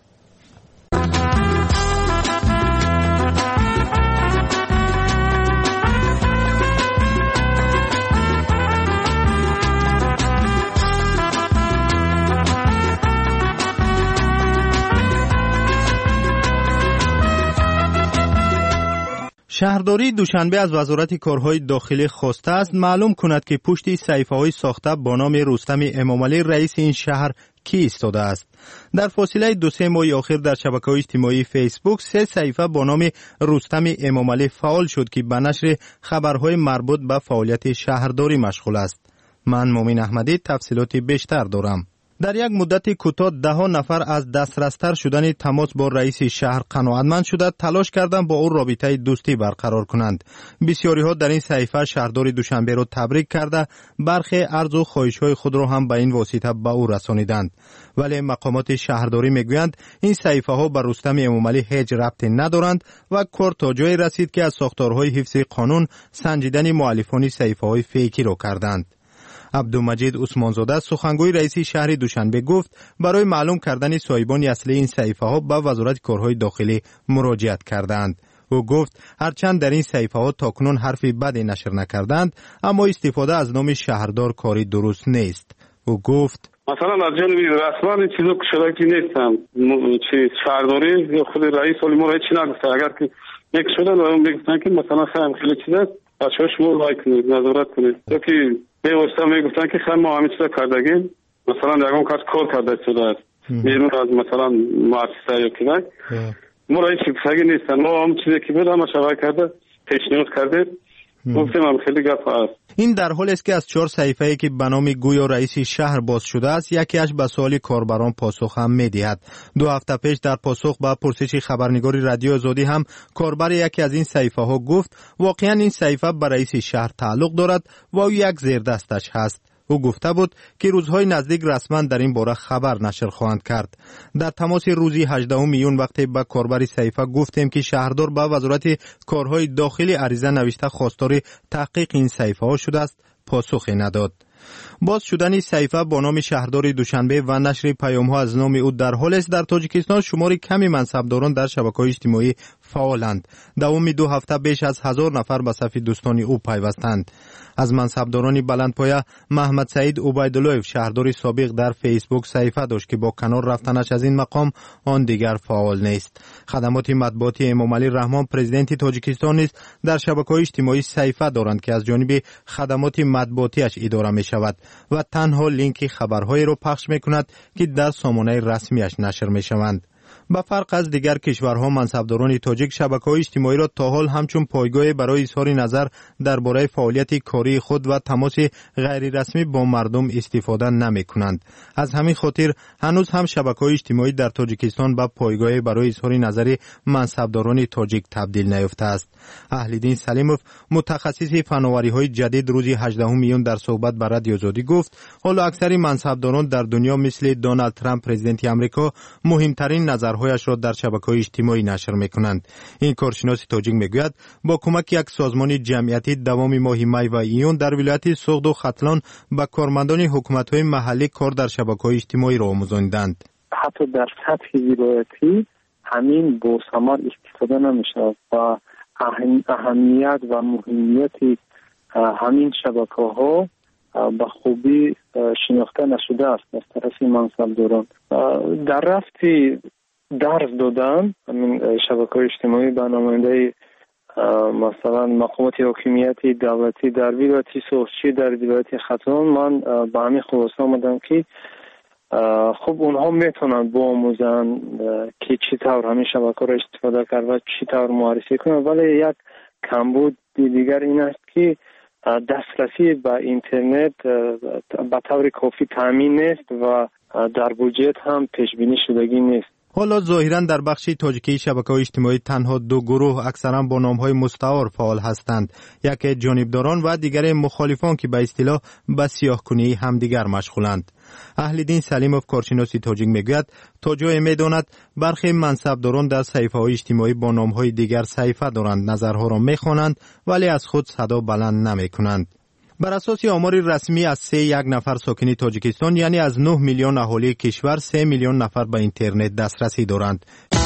شهرداری دوشنبه از وزارت کارهای داخلی خواسته است معلوم کند که پشت صحیفه‌های ساخته با نام رستم امامعلی رئیس این شهر کی ایستاده است. در فاصله 2-3 ماه اخیر در شبکه‌های اجتماعی فیسبوک 3 صحیفه با نام رستم امامعلی فعال شد که به نشر خبرهای مربوط به فعالیت شهرداری مشغول است. من مومن احمدی تفصیلات بیشتر دارم. در یک مدت کوتاه 10 نفر از دسترستر شدن تماس با رئیس شهر قناعتمند شده تلاش کردند با او رابطه دوستی برقرار کنند. بسیاری ها در این صحیفه شهردار دوشنبه را تبریک کرده برخی عرض و خواهش های خود را هم به این واسطه به او رسانیدند. ولی مقامات شهرداری میگویند این صحیفه ها به رستم امامعلی هیچ ربطی ندارند و کار تا جایی رسید که از ساختارهای حفظ قانون سنجیدن مؤلفان صحیفه های فیکی را کردند. عبدالمجید عثمانزاده سخنگوی رئیس شهر دوشنبه گفت برای معلوم کردن صاحبان اصلی این صحیفه ها به وزارت کارهای داخلی مراجعت کردند. او گفت هرچند در این صحیفه ها تاکنون حرفی بدی نشر نکردند اما استفاده از نام شهردار کاری درست نیست. او گفت مثلا از جانب رسما این چیزا شرایطی نیستم شهرداری یا خود رئیس ولی ما را هیچی نگفته. اگر که یک شدن و اون بگفتن که مثلا خیلی چیز است بچه‌ها شما لایک کنید نظارت کنید تا که به واسطه میگفتن که خیلی ما همین چیزا کردگیم مثلا یکم کار کرده شده است بیرون از مثلا مؤسسه یا کدک ما را هیچ فکری نیستن. ما هم چیزی که بود همه شبه کرده پیشنهاد کرده گفتیم هم خیلی گپ است. این در حال است که از 4 صحیفه‌ای که به نام گویا رئیس شهر باز شده است یکیش به سوال کاربران پاسخ هم می‌دهد. 2 هفته پیش در پاسخ به پرسش خبرنگار رادیو آزادی هم کاربر یکی از این صحیفه‌ها گفت واقعا این صحیفه به رئیس شهر تعلق دارد و او یک زیردستش هست. او گفته بود که روزهای نزدیک رسما در این باره خبر نشر خواهند کرد. در تماس روزی 18 میون وقتی به کاربر صحیفه گفتیم که شهردار به وزارت کارهای داخلی عریضه نوشته خواستار تحقیق این صحیفه ها شده است پاسخی نداد. باز شدن صحیفه با نام شهردار دوشنبه و نشر پیام ها از نام او در حال است. در تاجیکستان شمار کمی منصبداران در شبکه‌های اجتماعی فعالند. دوام 2 هفته بیش از 1000 نفر به صف دوستان او پیوستند. از منصبداران بلندپایه محمد سعید عبیدالله شهردار سابق در فیسبوک صحیفه داشت که با کنار رفتنش از این مقام آن دیگر فعال نیست. خدمات مطبوعاتی امامعلی رحمان پرزیدنت تاجیکستان نیز در شبکه‌های اجتماعی صحیفه دارند که از جانب خدمات مطبوعاتیش اداره می شود و تنها لینک خبرهایی را پخش می کند که در سامانه رسمیش نشر می شوند. به فرق از دیگر کشورها منصبداران تاجیک شبکه‌های اجتماعی را تا حال همچون پایگاه برای اظهار نظر درباره فعالیت کاری خود و تماس غیر رسمی با مردم استفاده نمی‌کنند. از همین خاطر هنوز هم شبکه‌های اجتماعی در تاجیکستان به پایگاه برای اظهار نظر منصبداران تاجیک تبدیل نیافته است. اهل‌دین سلیموف متخصص فناوری‌های جدید روز 18 میون در صحبت با رادیو آزادی گفت حالا اکثر منصبداران در دنیا مثل دونالد ترامپ پرزیدنت آمریکا مهمترین نظرهایش را در شبکه‌های اجتماعی نشر می‌کنند. این کارشناس تاجیک میگوید با کمک یک سازمان جمعیتی دوام ماه می و ایون در ولایت سوغد و ختلان به کارمندان حکومت‌های محلی کار در شبکه‌های اجتماعی را آموزاندند. حتی در سطح ولایتی همین با ثمر استفاده نمی‌شود و اهمیت و مهمیت همین شبکه‌ها به خوبی شناخته نشده است از طرف منصبداران. در رفت درس دادن همین شبکه‌های اجتماعی به نماینده مثلا مقامات حاکمیتی دولتی در ویلایت سرخچی در ولایت ختلان من به همین خلاصه آمدم که خب اونها میتونن بآموزن که چطور همین شبکه را استفاده کرد و چطور معرفی کنن، ولی یک کمبود دیگر این است که دسترسی به اینترنت به طور کافی تامین نیست و در بودجه هم پیش بینی شدگی نیست. حالا ظاهراً در بخش تاجیکی شبکه‌های اجتماعی تنها دو گروه اکثراً با نام‌های مستعار فعال هستند، یکی جانبداران و دیگر مخالفان که به اصطلاح به سیاه‌کنی همدیگر مشغولند. اهل دین سلیموف کارشناسی تاجیک میگوید تا جای میداند برخی منصبداران در صحیفه‌های اجتماعی با نام‌های دیگر صحیفه دارند، نظرها را می‌خوانند ولی از خود صدا بلند نمی‌کنند. بر اساس آمار رسمی از 3.1 نفر ساکن تاجیکستان، یعنی از 9 میلیون اهالی کشور 3 میلیون نفر به اینترنت دسترسی دارند.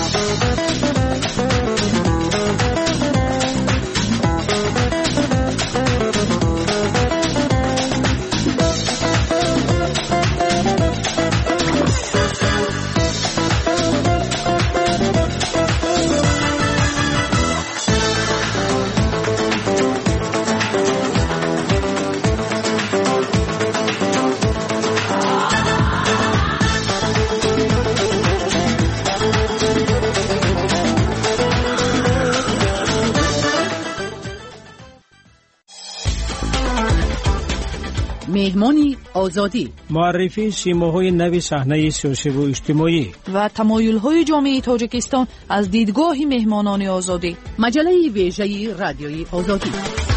مهمانی آزادی، معرفی شیماهای نوی صحنه سیاسی و اجتماعی و تمایل‌های جامعه تاجیکستان از دیدگاه مهمانان آزادی. مجله ویژه رادیوی آزادی.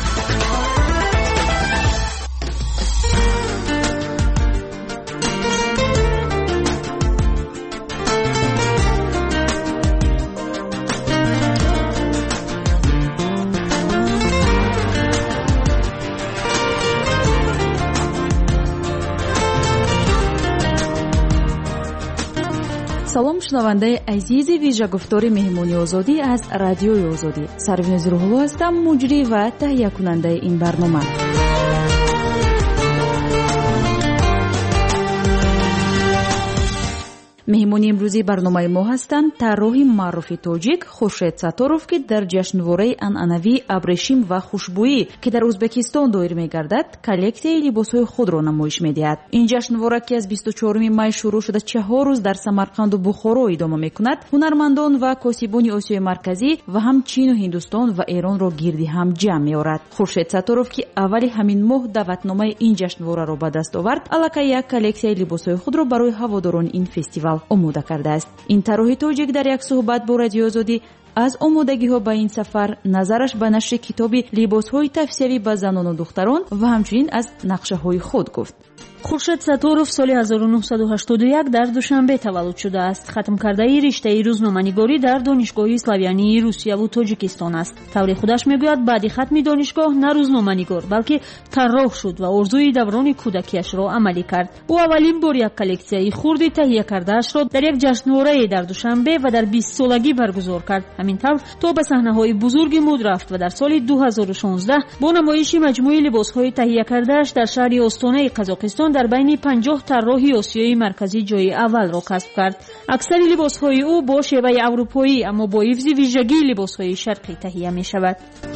سلام شنونده عزیز ویژه گفتار مهمانی آزادی از رادیوی آزادی. سروینز روحلو هستم، مجری و تهیه کننده این برنامه. مهمانی امروزی برنامه ما هستند طراح معروف تاجیک خورشید ستاروف که در جشنواره عنعنوی ابریشم و خوشبویی که در ازبکستان دایر می‌گردد کلکسیای لباس‌های خود را نمایش می‌دهد. این جشنواره که از 24 مای شروع شده 4 روز در سمرقند و بخارا ادامه می‌کند، هنرمندان و کاسبان آسیای مرکزی و هم چین و هندوستان و ایران را گردی هم جمع می‌آورد. خورشید ستاروف که اولی همین ماه دعوتنامه این جشنواره را به دست آورد، الکی یک کلکسیای لباس‌های خود را برای هواداران این فستیوال آماده کرده است. این طراح تاجیک در یک صحبت با رادیو آزادی از آمادگی‌ها به این سفر، نظرش به نشر کتاب لباس‌های تفسیری به زنان و دختران و همچنین از نقشه‌های خود گفت. خورشید ستاروف سال 1981 در دوشنبه تولد شده است. ختم کرده رشته روزنامه‌نگاری در دانشگاه اسلاویانی روسیه و تاجیکستان است. طور خودش میگوید بعد ختم دانشگاه نه روزنامه‌نگار بلکه طراح شد و آرزوی دوران کودکیش را عملی کرد. او اولین بار یک کلکسیای خردی تهیه کرده اش را در یک جشنواره در دوشنبه و در 20 سالگی برگزار کرد. همین طور تا به صحنه‌های بزرگ مد رفت و در سال 2016 با نمایش مجموعه لباس‌های تهیه کرده اش در شهر آستانه قزاقستان در بین 50 طراح آسیای مرکزی جای اول را کسب کرد. اکثر لباس‌های او با شیوه اروپایی اما با حفظ ویژگی لباس‌های شرقی تهیه می‌شود.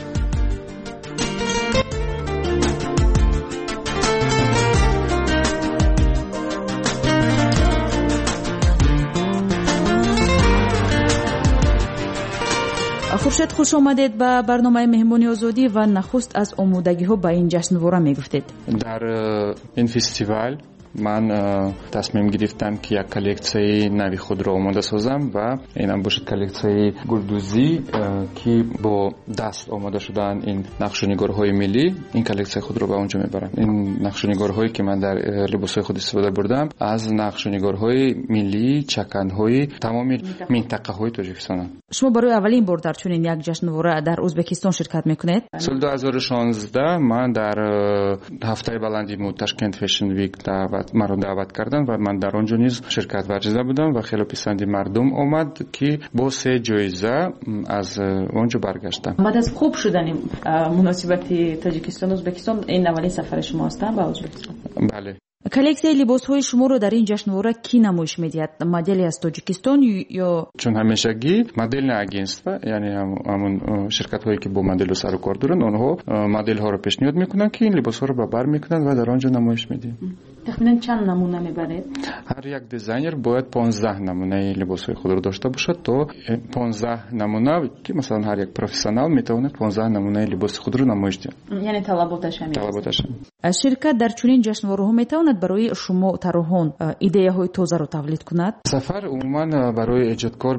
خورشید خوش آمدید به برنامه مهمانی آزادی و نخست از آمادگی‌ها به این جشنواره میگفتید. در این فستیوال من تصمیم گرفتم که یک کلکسیای نوی خود را آماده سازم و اینم باشد کلکسیای گلدوزی که با دست آماده شدن این نقشه‌نگارهای ملی. این کلکسیای خود را به اونجا میبرم. این نقشه‌نگارهایی که من در لباسهای خود استفاده بردم از نقشه‌نگارهای ملی چکندهای تمام منطقه‌های تاجیکستان. شما برای اولین بار در چنین یک جشنواره در ازبکستان شرکت میکنید؟ سال 2016 من در هفته بلندی مو تاشکند فشن ویک مرا دعوت کردن و من در آنجا نیز شرکت ورزیده بودم و خیلی پسند مردم آمد که با 3 جایزه از آنجا برگشتم. بعد از خوب شدن مناسبت تاجیکستان و ازبکستان این اولین سفر شما است به ازبکستان؟ بله. коллекцияи либосҳои шуморо дар ин ҷашнвора кӣ намоиш медиҳад? модели аз тоҷикистон ё чун ҳамешагӣ моделное агентство, яъне ҳамун ширкатҳое ки бо моделу сару кор доранд, онҳо моделҳоро пешниҳод мекунанд ки ин либосҳоро ба бар мекунанд ва дар он ҷо намоиш медиҳанд. тахминан чанд намуна мебаред? ҳар як дизайнер бояд 15 намунаи либосҳои худро дошта бошад, то 15 намуна ки масалан ҳар як профессионал метавонад 15 намунаи либоси худро намоиш диҳад. яъне талаботаш ширкат дар чунин ҷашнвораҳо метавонад барои шумо тарӯҳон идеяҳои тозаро тавлид кунад? сафар умуман барои эҷодкор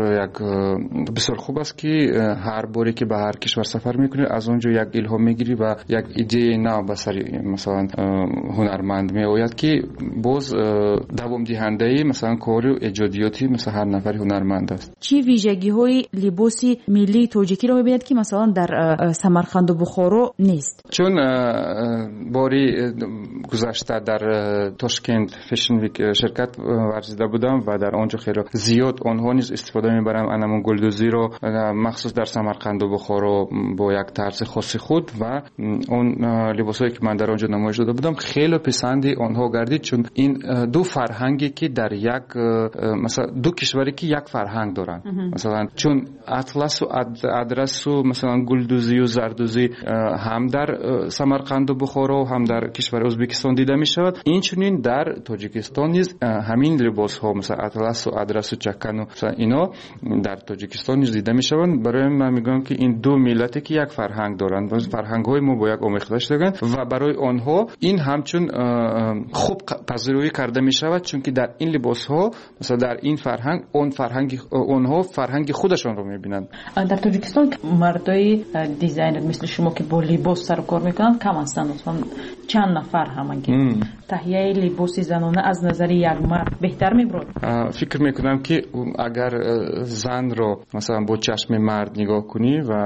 бисёр хуб аст ки ҳар боре ки ба ҳар кишвар сафар мекунӣ аз он ҷо як илҳом мегирӣ ва як идеяи нав ба сари масалан ҳунарманд меояд ки боз давомдиҳандаи масалан кору эҷодиёти масалан ҳар нафари ҳунарманд аст. чӣ вижагиҳои либоси миллии тоҷикиро мебинед ки масалан дар самарқанду бухоро нест? чун бори гузашта дар тошкент фэшн вик ширкат варзида будам ва дар он ҷо хело зиёд онҳо низ истифода мебаранд анамон гулдузиро махсус дар самарқанду бухоро бо як тарзи хоси худ ва он либосое ки ман дар он ҷо намоиш дода будам хело писанди онҳо гардид, чун ин ду фарҳанге ки дар як масалан ду кишваре ки як фарҳанг доранд. масалан чун атласу адрасу масалан гулдузию зардузӣ ҳам дар самарқанду бухоро ҳам дар кишвари ӯзбекистон дида мешавад, инчунин дар тоҷикистон низ ҳамин либосҳо масалан атласу адрасу чакану ино дар тоҷикистон низ дида мешаванд. барои ман мегӯям ки ин ду миллате ки як фарҳанг доранд, фарҳангҳои мо бо як омехта шудаганд ва барои онҳо ин ҳамчун хуб пазируӣ карда мешавад, чунки дар ин либосҳо масалан дар ин фарҳанг онҳо фарҳанги худашонро мебинанд. дар тоҷикистон мардои дизайнер мисли шумо ки бо либос сару кор мекунанд кам ҳастанд. чанд нафар ҳамаги таҳияи либоси занона аз назари як мард беҳтар мебурад? фикр мекунам ки агар занро масалан бо чашми мард нигоҳ кунӣ ва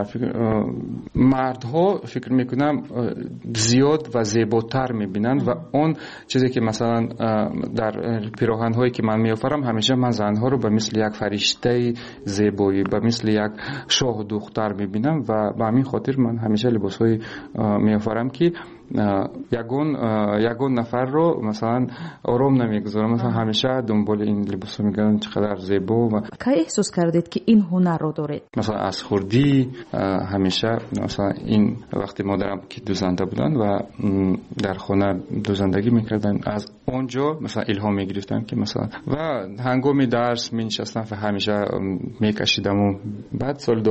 мардҳо фикр мекунам зиёд ва зеботар мебинанд ва он чизе ки масалан дар пироҳанҳое ки ман меофарам ҳамеша ман занҳоро ба мисли як фариштаи зебоӣ ба мисли як шоҳу духтар мебинам ва ба ҳамин хотир ман ҳамеша либосҳои меофарам ки ягон нафарро масалан ором намегузорам. масалан ҳамеша дунболи ин либосҳо мегардам чӣ қадар зебо. кай эҳсос кардед ки ин ҳунарро доред? масалан аз хурдӣ ҳамеша масалан ин вақти модарам ки дузанда буданд ва дар хона дузандагӣ мекарданд, аз он ҷо масалан илҳом мегирифтам ки масалан ва ҳангоми дарс менишастам ва ҳамеша мекашидаму баъд соли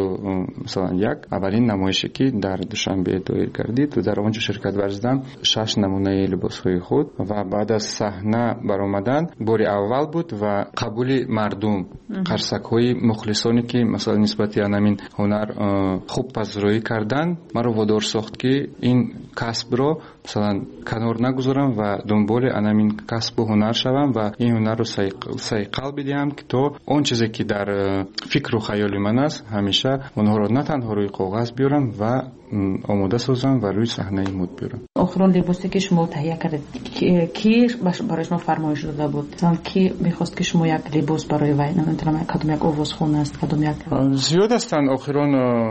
2001 аввалин намоише ки дар душанбе доир гардид ва дар он ҷо ширкат варзидам 6 намунаи либосҳои худ ва баъд аз саҳна баромадан бори аввал буд ва қабули мардум қарсакҳои мухлисоне ки масалан нисбати анамин ҳунар хуб пазироӣ кардан маро водор сохт ки ин касбро масалан канор нагузорам ва дунболи анамин касбу ҳунар шавам ва ин ҳунарро сайқал бидиҳам ки то он чизе ки дар фикру хаёли ман аст ҳамеша онҳоро на танҳо рӯи коғаз биёрам ва омода созам ва рӯи саҳнаи муд биёрам. охирон либосе ки шумо таҳия кардед ки барои шумо фармоиш дода буд? ки мехост ки шумо як либос барои вай намедонам кадом як овозхона аст кадом як зиёд ҳастанд охирон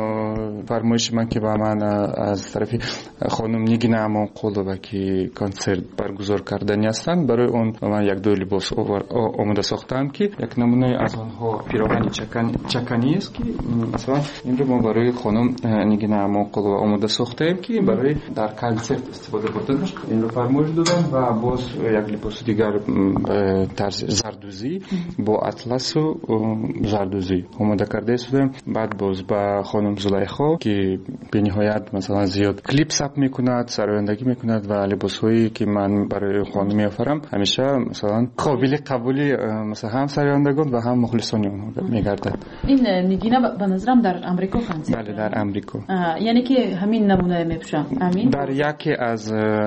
фармоиши ман ки ба ман аз тарафи хонум Нигина Амонқулова ки консерт баргузор кардани ҳастанд. барои он ман як-ду либос омода сохтаам ки як намунаи аз онҳо пироҳани чаканист ки масалан инро мо барои хонум Нигина Амонқулова омода сохтаем ки барои дар консерт истифода бурдан инро фармоиш додам ва боз як либоси дигар тарзи зардузӣ бо атласу зардузӣ омода карда истодем. баъд боз ба хонум Зулайхо ки бениҳоят масалан зиёд клип сабт мекунад, сарояндагӣ мекунад ва либосҳое ки ман барои хонум меофарам ҳамеша масалан қобили қабули масалан ҳам сарояндагон ва ҳам мухлисони онҳо мегардад. ин Нигина ба назарам дар амрико консерт? бале дар амрико. яъне ки ҳамин намуна мепӯшад? дар яке аз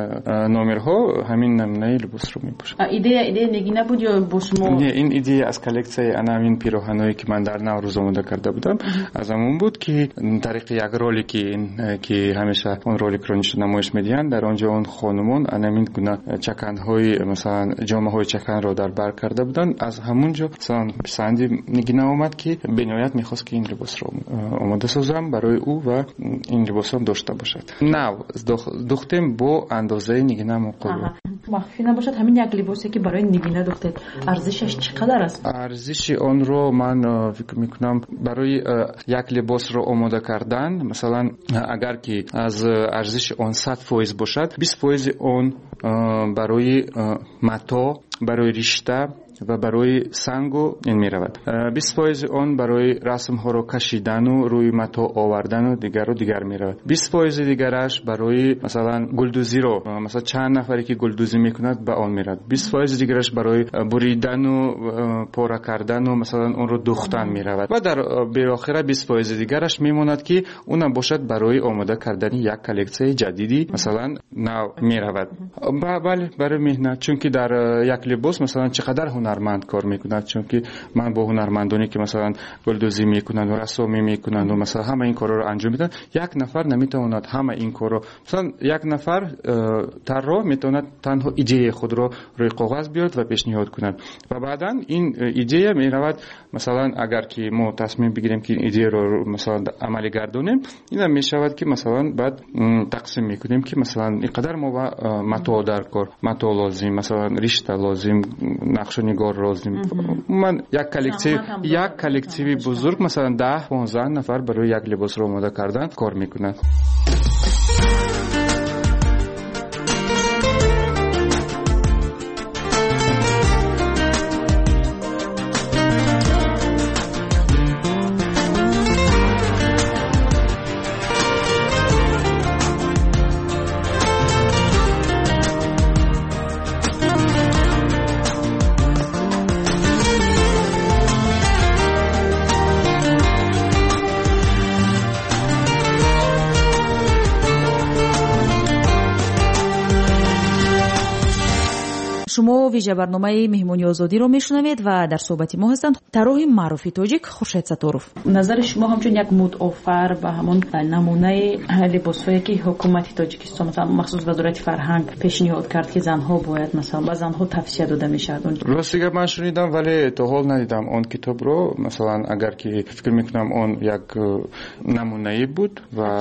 номерҳо ҳамин намунаи либосро мепӯшад. идея Нигина буд ё бо шумо? не, ин идея аз коллексияи анамин пироҳаное ки ман дар Наврӯз омода карда будам аз ҳамон буд ки тариқи як ролики ки ҳамеша он роликро намоиш медиҳанд дар он ҷо он хонумон анамин гуна чаканҳои масалан ҷомаҳои чаканро дар бар карда буданд. аз ҳамон ҷо масалан писанди Нигина омад ки бениҳоят мехост ки ин либосро омода созам барои ӯ ва ин либосам дошта бошад. нав духтем бо андозаи Нигина Амонқулова. مخفی نباشد همین یک لباسی که برای نگینه دوختید ارزشش چقدر است؟ ارزش آن رو من فکر میکنم برای یک لباس رو آماده کردن مثلا اگر که از ارزش آن 100% باشد 20% آن برای متا، برای رشته و برای سنگو این می رود. 20% آن برای رسم ها رو کشیدن و روی متا آوردن و دیگر می رود. 20% دیگرش برای مثلا گلدوزی رو مثلا چند نفری که گلدوزی میکند به آن می رود. 20% دیگرش برای بریدن و پاره کردن و مثلا اون رو دوختن می رود. و در بالاخره 20% دیگرش میماند که اونم باشد برای آماده کردن یک کلکسیون جدیدی مثلا نو می رود. بله برای مهنت، چون که در یک لباس مثلا چقدر هنرمند کار میکنند، چون که من با هنرمندانی که مثلا گلدوزی میکنند و رسامی میکنند و مثلا همه این کارا رو انجام میدن، یک نفر نمیتواند همه این کارا، مثلا یک نفر طراح میتواند تنها ایده خود رو روی کاغذ بیارد و پیشنهاد کند و بعدا این ایده میرود مثلا اگر که ما تصمیم بگیریم که این ایده رو مثلا عملی گردونیم، اینا میشود که مثلا بعد تقسیم میکنیم که مثلا اینقدر ما متا در کار، متا لازم، مثلا رشته لازم، نقش نگار لازم. من یک کلکتیوی بزرگ مثلا 10-15 نفر برای یک لباس رو آماده کردن کار میکنند. شما ویژه برنامه مهمانی آزادی رو میشنوید و در صحبت ما هستند طراح معروف تاجیک خورشید ستارов. نظر شما همچون یک مدافر و همون نمونه لباسایی که حکومت تاجیکستان مثلا مخصوص وزارت فرهنگ پیشنهاد کرد که زنها باید مثلا به زنها توصیه داده میشد. راستی من شنیدم ولی تا حال ندیدم اون کتاب رو. مثلا اگر که فکر میکنم اون یک نمونه بود و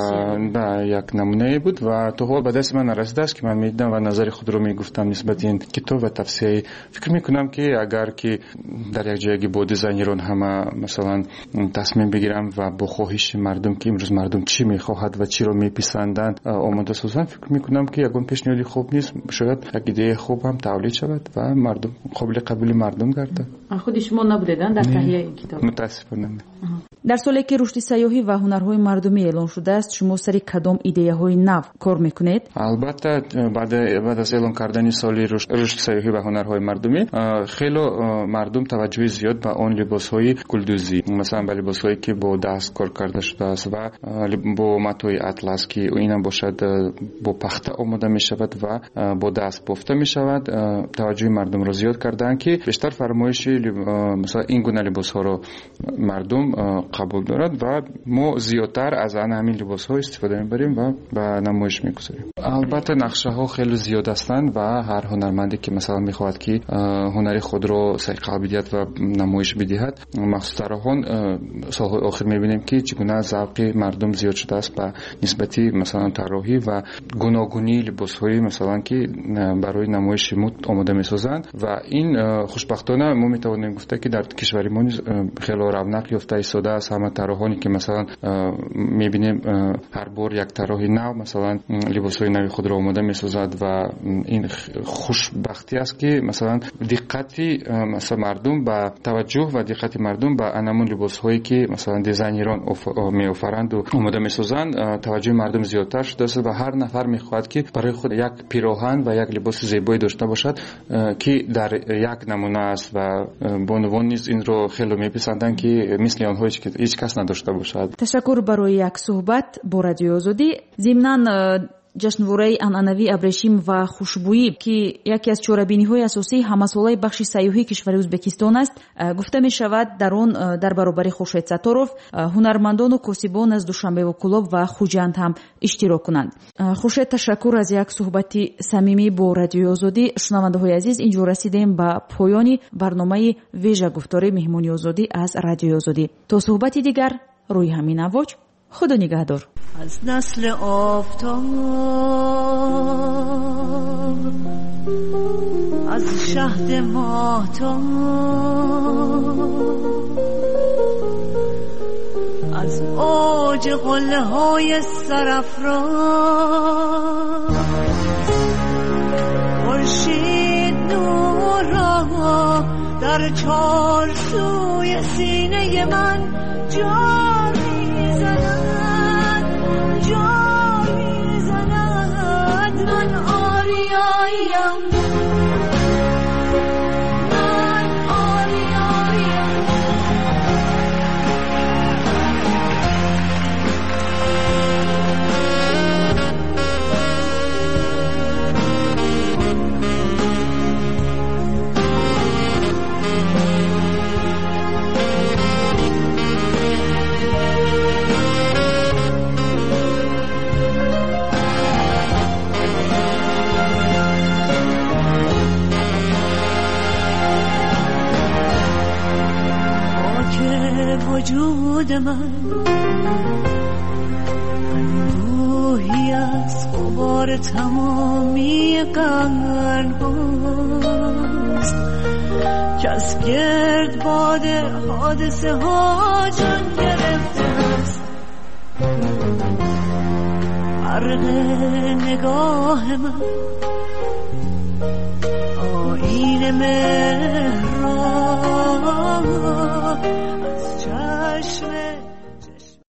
یک نمونه بود و تا حال به دست من نرسیده است که من میدیدم و نظر خود رو میگفتم نسبت این کتاب و توصیه. فکر میکنم که اگر که در یک جایی بود زنیران همه مثلا تصمیم بگیرم و با خواهش مردم که امروز مردم چی میخواهد و چی رو میپسندند آماده سازن، فکر میکنم که یگان پیشنهادی خوب نیست، شاید یک ایده خوب هم تولید شود و مردم قابل مردم گردد. خود شما نبودیدن در تهیه این کتاب؟ متاسفانه. در سالی که رشد سیاحی و هنرهای مردمی اعلان شده است، شما سری کدام ایده‌های نو کار میکنید؟ البته بعد از اعلان کردن سالی رشد سیاحی و هنرهای مردمی، خیلی مردم توجه زیاد به اون لباس‌های گلدوزی، مثلا به لباس‌هایی که با دست کار کرده شده است و با متای اطلس که اینم باشد با پخته آماده می‌شود و با دست بافته می‌شود، توجه مردم را زیاد کردن که بیشتر فرمایش مثلا این گونه لباس‌ها رو مردم قبول دارد و ما زیادتر از همین لباس‌ها استفاده می‌بریم و به نمایش می‌گذاریم. البته نقشه‌ها خیلی زیاد هستند و هر هنرمندی که مثلا می‌خواهد که هنر خود را سعی قابلیت و نمایش بدهد، مخصوصا سال‌های آخر می‌بینیم که چگونه ذوق مردم زیاد شده است به نسبت مثلا طراحی و گوناگونی لباس‌های مثلا که برای نمایش مد آماده می‌سازند و این خوشبختانه ما می‌توانیم گفت که در کشور ما خیلی رونق یافته ایستاده است. همه طراحانی که مثلا می‌بینیم هر بار یک طراح نو مثلا لباس‌های نوی خود را آماده می‌سازد و این خوشبختی است که مثلا دقتی مثلا مردم با توجه و دقت مردم به انمون لباس‌هایی که مثلا دیزاینران می‌آفرند و آماده می‌سازند توجه مردم زیادتر شده است و هر نفر می‌خواهد که برای خود یک پیراهن و یک لباس زیبایی داشته باشد که در یک نمونه است و به عنوان نیز این رو خیلی می‌پسندند که مثل آنها هیچ کس نداشته باشد. تشکر برای یک صحبت با رادیو آزادی. ضمناً جشنواره انعنوی ابریشم و خوشبویی که یکی از چاره‌بینی‌های اساسی همسالای بخش سیاحی کشور ازبکستان است، گفته می شود در آن در برابر خورشید ستارов هنرمندان و کاسبان از دوشنبه و کلاب و خوجند هم اشتراک کنند. خورشید تشکر از یک صحبت صمیمی با رادیو آزادی. شنونده‌های عزیز، اینجا رسیدیم به پایان برنامه ویژه گفتار مهمانی آزادی از رادیو آزادی. تا صحبتی دیگر روی همین امواج، خدا نگهدار. از نسل آفتاب از شهد ماهتاب از اوج قله های سرافراز خورشید نور را در چارچوی سینه من جا میزند من آریاییم وجود من انبوهی از غبار تمامی قرن هاست که از گرد باد حادثه ها جان گرفته است. برق نگاه من آیین مهر